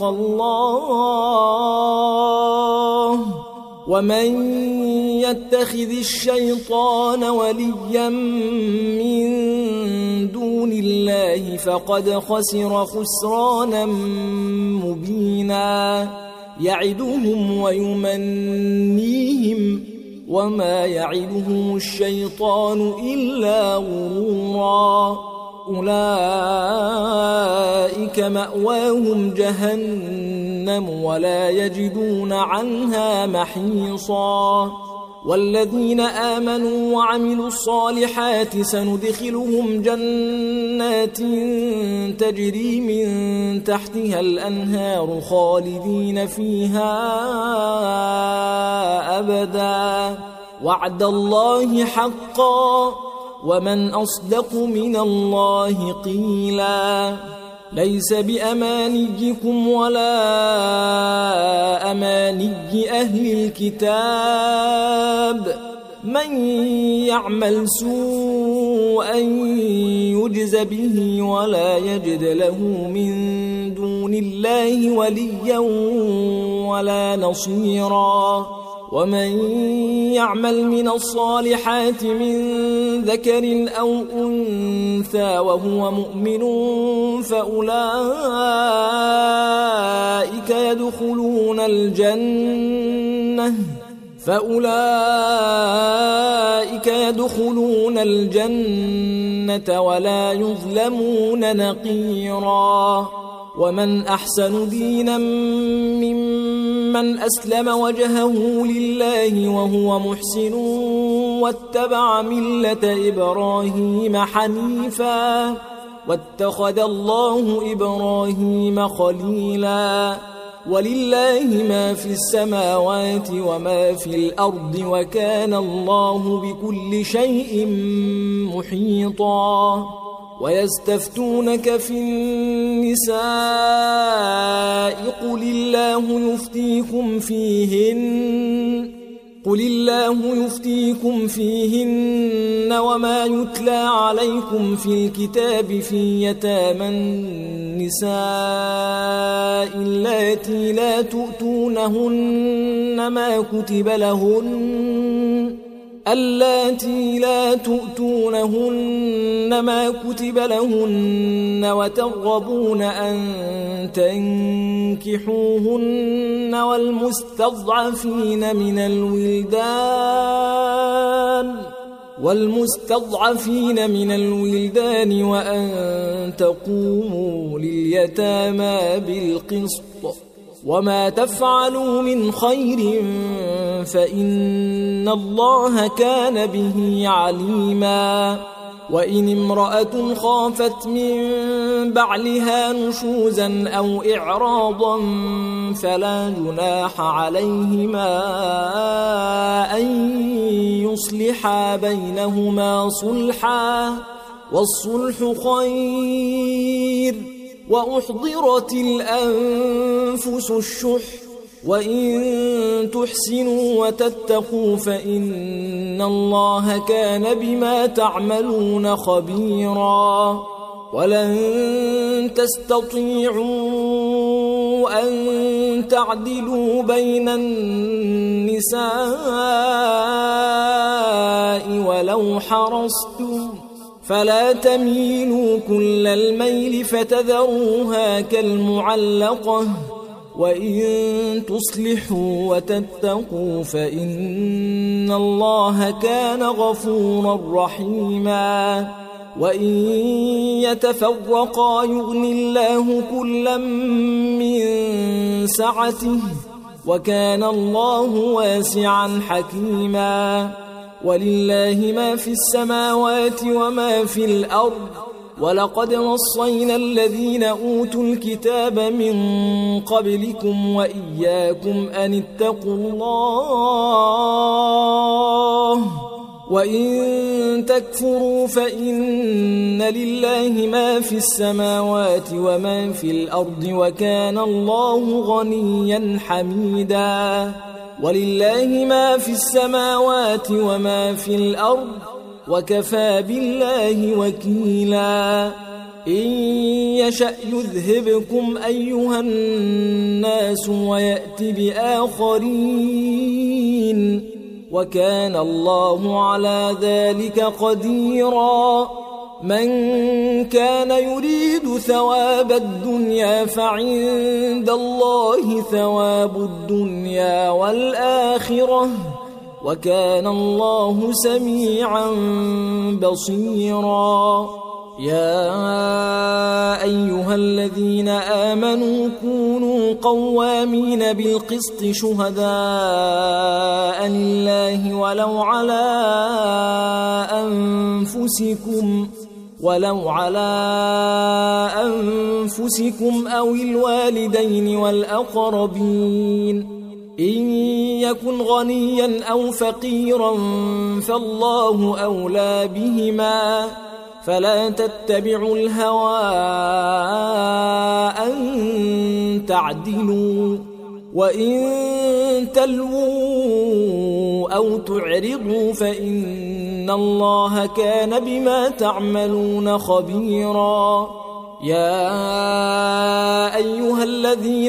الله ومن يتخذ الشيطان وليا من دون الله فقد خسر خسرانا مبينا يعدهم ويمنيهم وما يعدهم الشيطان إلا غرورا أولئك مأواهم جهنم ولا يجدون عنها محيصا والذين آمنوا وعملوا الصالحات سندخلهم جنات تجري من تحتها الأنهار خالدين فيها أبدا وعد الله حقا ومن أصدق من الله قيلا ليس بأمانيكم ولا أماني أهل الكتاب من يعمل سوءا أن يجز به ولا يجد له من دون الله وليا ولا نصيرا ومن يعمل من الصالحات من ذكر أو أنثى وهو مؤمن فأولئك يدخلون الجنة ولا يظلمون نقيرا ومن أحسن دينا ممن أسلم وجهه لله وهو محسن واتبع ملة إبراهيم حنيفا واتخذ الله إبراهيم خليلا ولله ما في السماوات وما في الأرض وكان الله بكل شيء محيطا ويستفتونك في النساء قل الله يفتيكم فيهن وما يتلى عليكم في الكتاب في يتامى النساء اللاتي لا تؤتونهن ما كتب لهن وترغبون أن تنكحوهن والمستضعفين من الولدان وأن تقوموا لليتامى بالقسط وما تفعلوا من خير فإن الله كان به عليما وإن امرأة خافت من بعلها نشوزا أو إعراضا فلا جناح عليهما أن يصلحا بينهما صلحا والصلح خير وأحضرت الأنفس الشح وإن تحسنوا وتتقوا فإن الله كان بما تعملون خبيرا ولن تستطيعوا أن تعدلوا بين النساء ولو حرصتم فلا تميلوا كل الميل فتذروها كالمعلقة وإن تصلحوا وتتقوا فإن الله كان غفورا رحيما وإن يتفرقا يغني الله كلا من سعته وكان الله واسعا حكيما ولله ما في السماوات وما في الأرض ولقد وصينا الذين أوتوا الكتاب من قبلكم وإياكم أن اتقوا الله وإن تكفروا فإن لله ما في السماوات وما في الأرض وكان الله غنيا حميدا ولله ما في السماوات وما في الأرض وكفى بالله وكيلا إن يشأ يذهبكم أيها الناس ويأت بآخرين وكان الله على ذلك قديرا من كان يريد ثواب الدنيا فعند الله ثواب الدنيا والآخرة وكان الله سميعا بصيرا يا أيها الذين آمنوا كونوا قوامين بالقسط شهداء لله ولو على أنفسكم أو الوالدين والأقربين إن يكن غنيا أو فقيرا فالله أولى بهما فلا تتبعوا الهوى أن تعدلوا وإن تلووا أو تعرضوا فإن إن الله كان بما تعملون خبيرا يا أيها الذين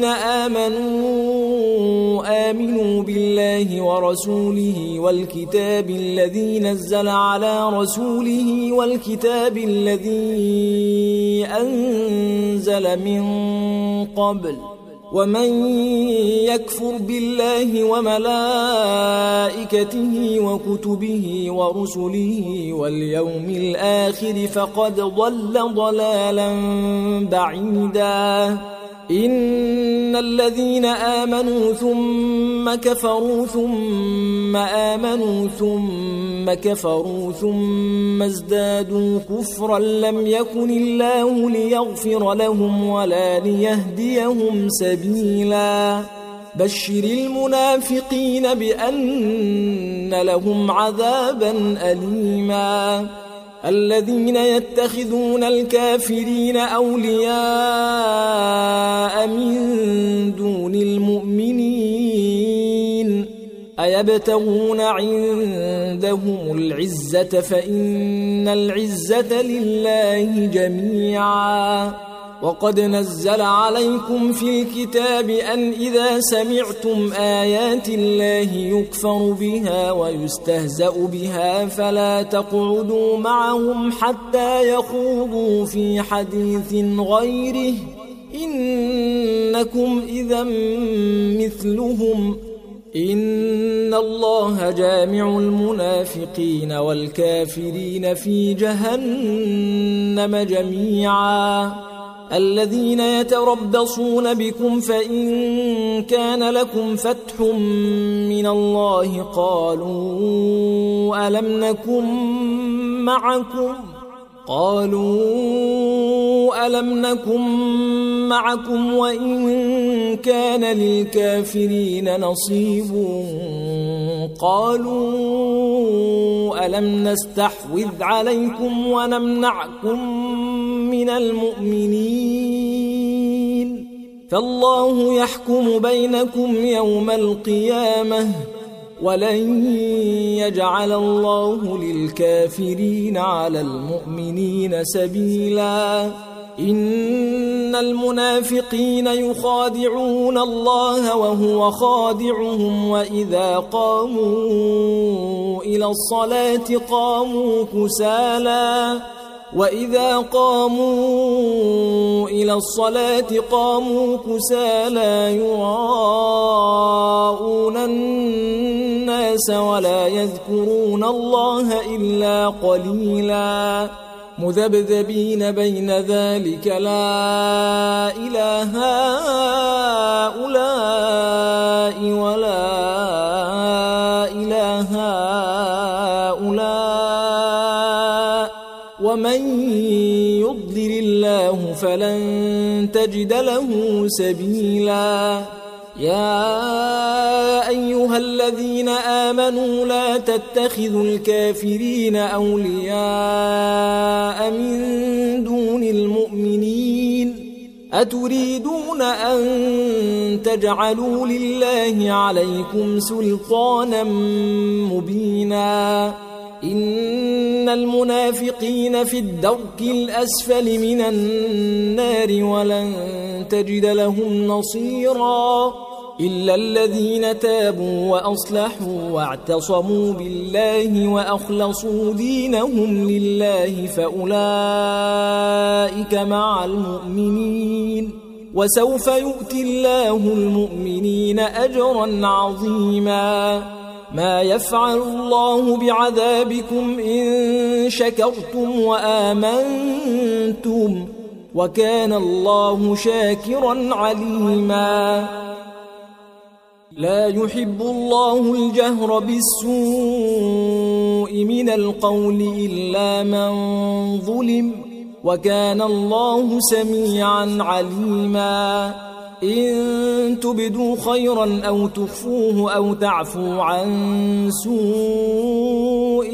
آمنوا بالله ورسوله والكتاب الذي نزل على رسوله والكتاب الذي أنزل من قبل ومن يكفر بالله وملائكته وكتبه ورسله واليوم الآخر فقد ضل ضلالا بعيدا إن الذين آمنوا ثم كفروا ثم آمنوا ثم كفروا ثم ازدادوا كفرا لم يكن الله ليغفر لهم ولا ليهديهم سبيلا بشر المنافقين بأن لهم عذابا أليما الذين يتخذون الكافرين أولياء من دون المؤمنين أيبتغون عندهم العزة فإن العزة لله جميعا وقد نزل عليكم في الكتاب أن إذا سمعتم آيات الله يكفر بها ويستهزأ بها فلا تقعدوا معهم حتى يخوضوا في حديث غيره إنكم إذا مثلهم إن الله جامع المنافقين والكافرين في جهنم جميعا الذين يتربصون بكم فإن كان لكم فتح من الله قالوا ألم نكن معكم وإن كان للكافرين نصيب قالوا ألم نستحوذ عليكم ونمنعكم من المؤمنين فالله يحكم بينكم يوم القيامة ولن يجعل الله للكافرين على المؤمنين سبيلا إن المنافقين يخادعون الله وهو خادعهم وإذا قاموا إلى الصلاة قاموا كسالى يراءون الناس ولا يذكرون الله إلا قليلا مذبذبين بين ذلك لا إله هؤلاء ولا إله هؤلاء ومن يضلل الله فلن تجد له سبيلا يا أيها الذين آمنوا لا تتخذوا الكافرين أولياء من دون المؤمنين أتريدون أن تجعلوا لله عليكم سلطانا مبينا إن المنافقين في الدرك الأسفل من النار ولن تجد لهم نصيرا إلا الذين تابوا وأصلحوا واعتصموا بالله وأخلصوا دينهم لله فأولئك مع المؤمنين وسوف يؤتي الله المؤمنين أجرا عظيما ما يفعل الله بعذابكم إن شكرتم وآمنتم وكان الله شاكرا عليما لا يحب الله الجهر بالسوء من القول إلا من ظلم وكان الله سميعا عليما إن تبدوا خيرا أو تخفوه أو تعفوا عن سوء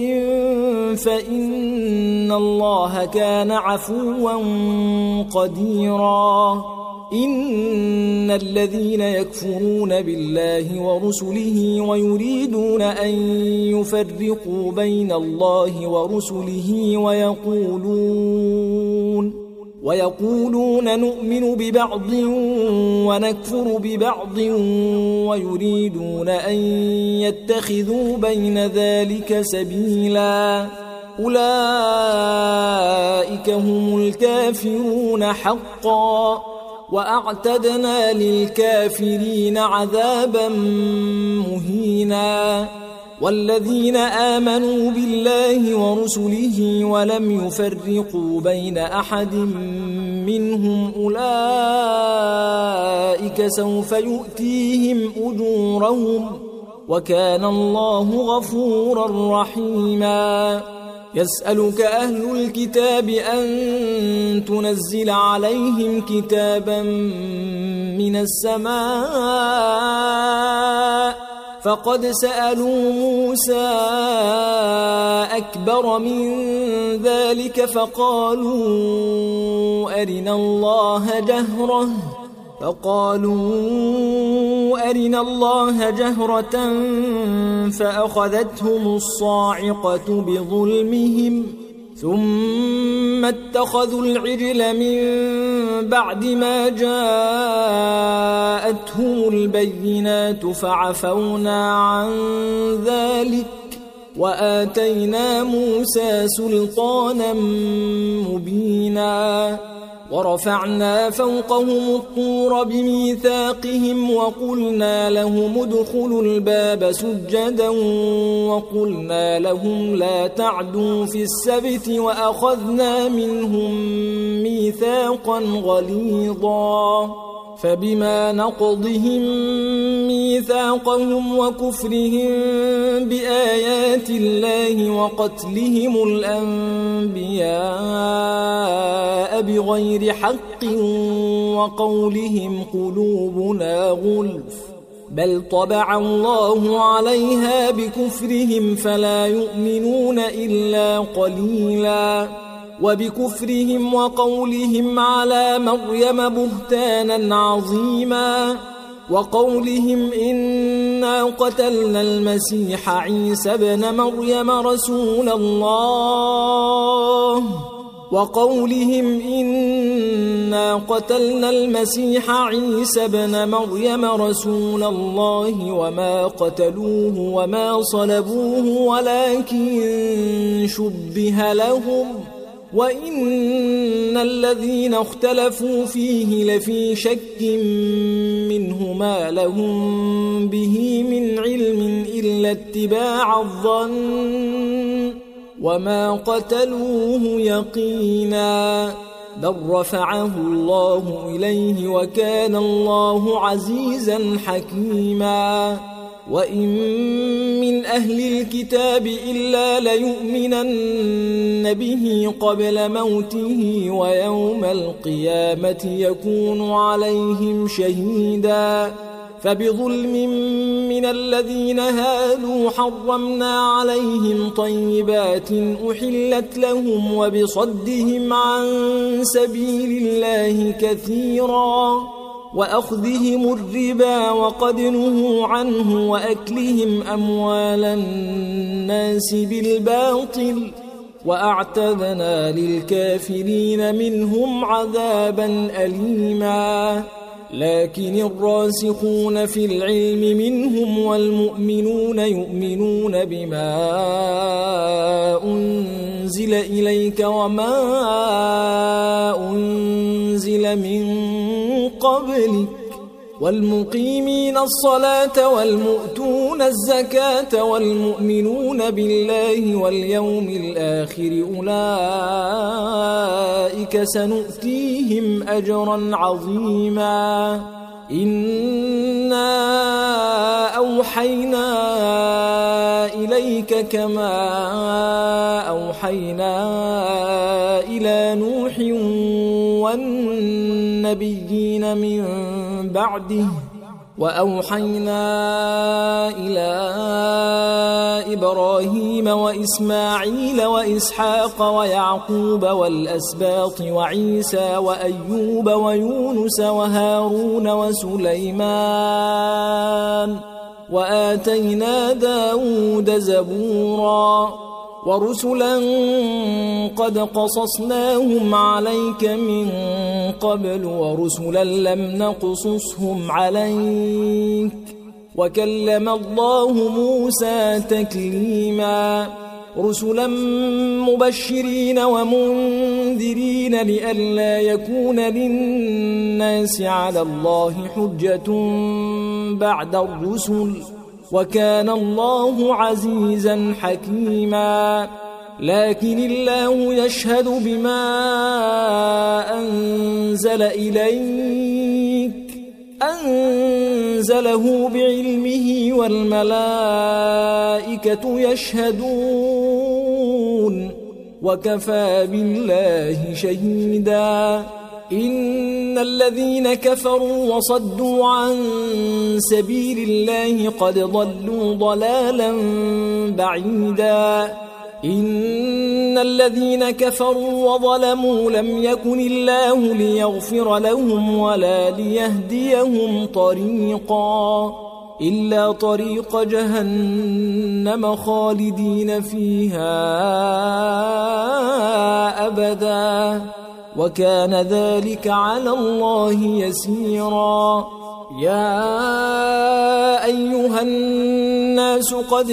فإن الله كان عفوا قديرا إن الذين يكفرون بالله ورسله ويريدون أن يفرقوا بين الله ورسله ويقولون نؤمن ببعض ونكفر ببعض ويريدون أن يتخذوا بين ذلك سبيلا أولئك هم الكافرون حقا وأعتدنا للكافرين عذابا مهينا والذين آمنوا بالله ورسله ولم يفرقوا بين أحد منهم أولئك سوف يؤتيهم أجورهم وكان الله غفورا رحيما يسألك أهل الكتاب أن تنزل عليهم كتابا من السماء فقد سألوا موسى أكبر من ذلك فقالوا أرنا الله جهرة فأخذتهم الصاعقة بظلمهم ثم اتخذوا العجل من بعد ما جاءتهم البينات فعفونا عن ذلك وآتينا موسى سلطانا مبينا ورفعنا فوقهم الطور بميثاقهم وقلنا لهم ادخلوا الباب سجدا وقلنا لهم لا تعدوا في السبت وأخذنا منهم ميثاقا غليظا فبما نقضهم ميثاقهم وكفرهم بآيات الله وقتلهم الأنبياء بغير حق وقولهم قلوبنا غلف بل طبع الله عليها بكفرهم فلا يؤمنون إلا قليلا وبكفرهم وقولهم على مريم بهتانا عظيما وقولهم إنا قتلنا المسيح عيسى ابن مريم رسول الله وما قتلوه وما صلبوه ولكن شبه لهم وإن الذين اختلفوا فيه لفي شك منه ما لهم به من علم إلا اتباع الظن وما قتلوه يقينا بل رفعه الله إليه وكان الله عزيزا حكيما وإن من أهل الكتاب إلا ليؤمنن به قبل موته ويوم القيامة يكون عليهم شهيدا فبظلم من الذين هادوا حرمنا عليهم طيبات أحلت لهم وبصدهم عن سبيل الله كثيرا وأخذهم الربا وقد نهوا عنه وأكلهم أموال الناس بالباطل وأعتدنا للكافرين منهم عذابا أليما لكن الراسخون في العلم منهم والمؤمنون يؤمنون بما أنزل إليك وما أنزل من قبلك والمقيمين الصلاة والمؤتون الزكاة والمؤمنون بالله واليوم الآخر أولئك سنؤتيهم أجرا عظيما إنا أوحينا إليك كما أوحينا إلى نوح والنبيين من بعده وأوحينا إلى إبراهيم وإسماعيل وإسحاق ويعقوب والأسباط وعيسى وأيوب ويونس وهارون وسليمان وآتينا داود زبورا ورسلا قد قصصناهم عليك من قبل ورسلا لم نقصصهم عليك وكلم الله موسى تكليما رسلا مبشرين ومنذرين لئلا يكون للناس على الله حجة بعد الرسل وكان الله عزيزا حكيما لكن الله يشهد بما أنزل إليك أنزله بعلمه والملائكة يشهدون وكفى بالله شهيدا إن الذين كفروا وصدوا عن سبيل الله قد ضلوا ضلالا بعيدا إن الذين كفروا وظلموا لم يكن الله ليغفر لهم ولا ليهديهم طريقا إلا طريق جهنم خالدين فيها أبدا وكان ذلك على الله يسيرا يا أيها الناس قد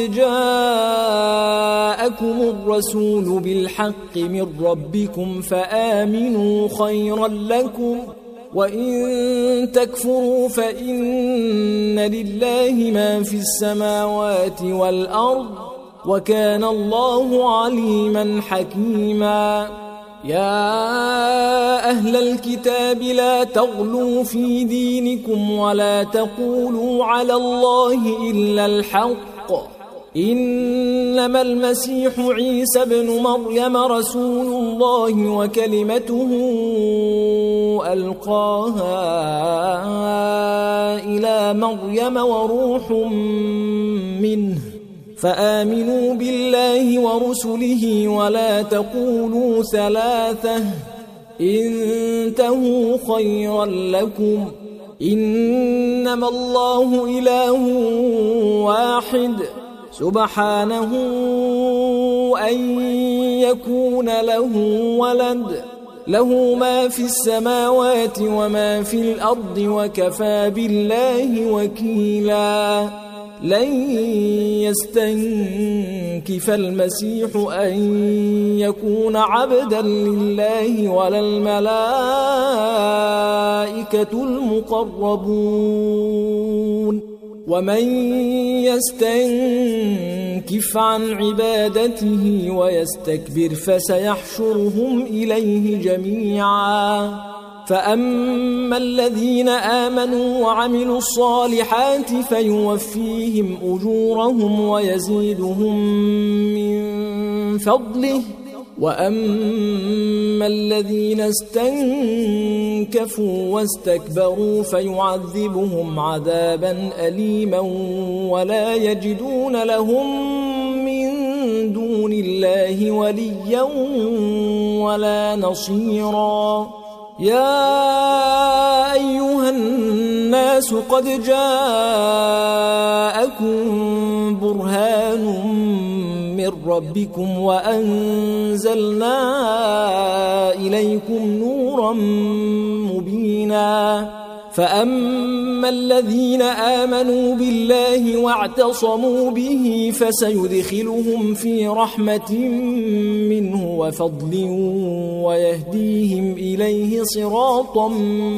جاءكم الرسول بالحق من ربكم فآمنوا خيرا لكم وإن تكفروا فإن لله ما في السماوات والأرض وكان الله عليما حكيما يا أهل الكتاب لا تغلوا في دينكم ولا تقولوا على الله إلا الحق إنما المسيح عيسى ابن مريم رسول الله وكلمته ألقاها إلى مريم وروح منه فآمنوا بالله ورسله ولا تقولوا ثلاثة انتهوا خيرا لكم إنما الله إله واحد سبحانه أن يكون له ولد له ما في السماوات وما في الأرض وكفى بالله وكيلا لن يستنكف المسيح أن يكون عبدا لله ولا الملائكة المقربون ومن يستنكف عن عبادته ويستكبر فسيحشرهم إليه جميعا فأما الذين آمنوا وعملوا الصالحات فيوفيهم أجورهم ويزيدهم من فضله وأما الذين استنكفوا واستكبروا فيعذبهم عذابا أليما ولا يجدون لهم من دون الله وليا ولا نصيرا يا أيها الناس قد جاءكم برهان من ربكم وأنزلنا إليكم نورا مبينا فأما الذين آمنوا بالله واعتصموا به فسيدخلهم في رحمة منه وفضل ويهديهم إليه صراطا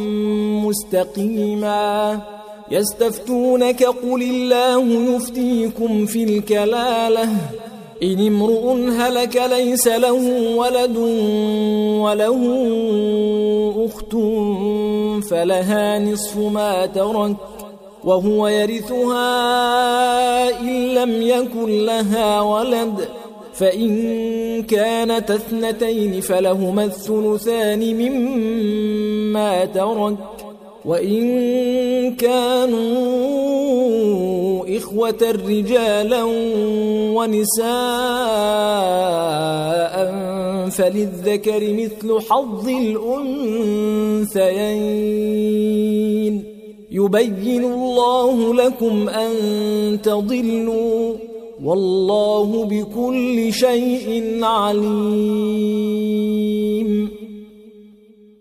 مستقيما يستفتونك قل الله يفتيكم في الكلالة إن امرؤ هلك ليس له ولد وله أخت فلها نصف ما ترك وهو يرثها إن لم يكن لها ولد فإن كانت اثنتين فلهما الثلثان مما ترك وإن كانوا إخوة رجالا ونساء فللذكر مثل حظ الأنثيين يبين الله لكم أن تضلوا والله بكل شيء عليم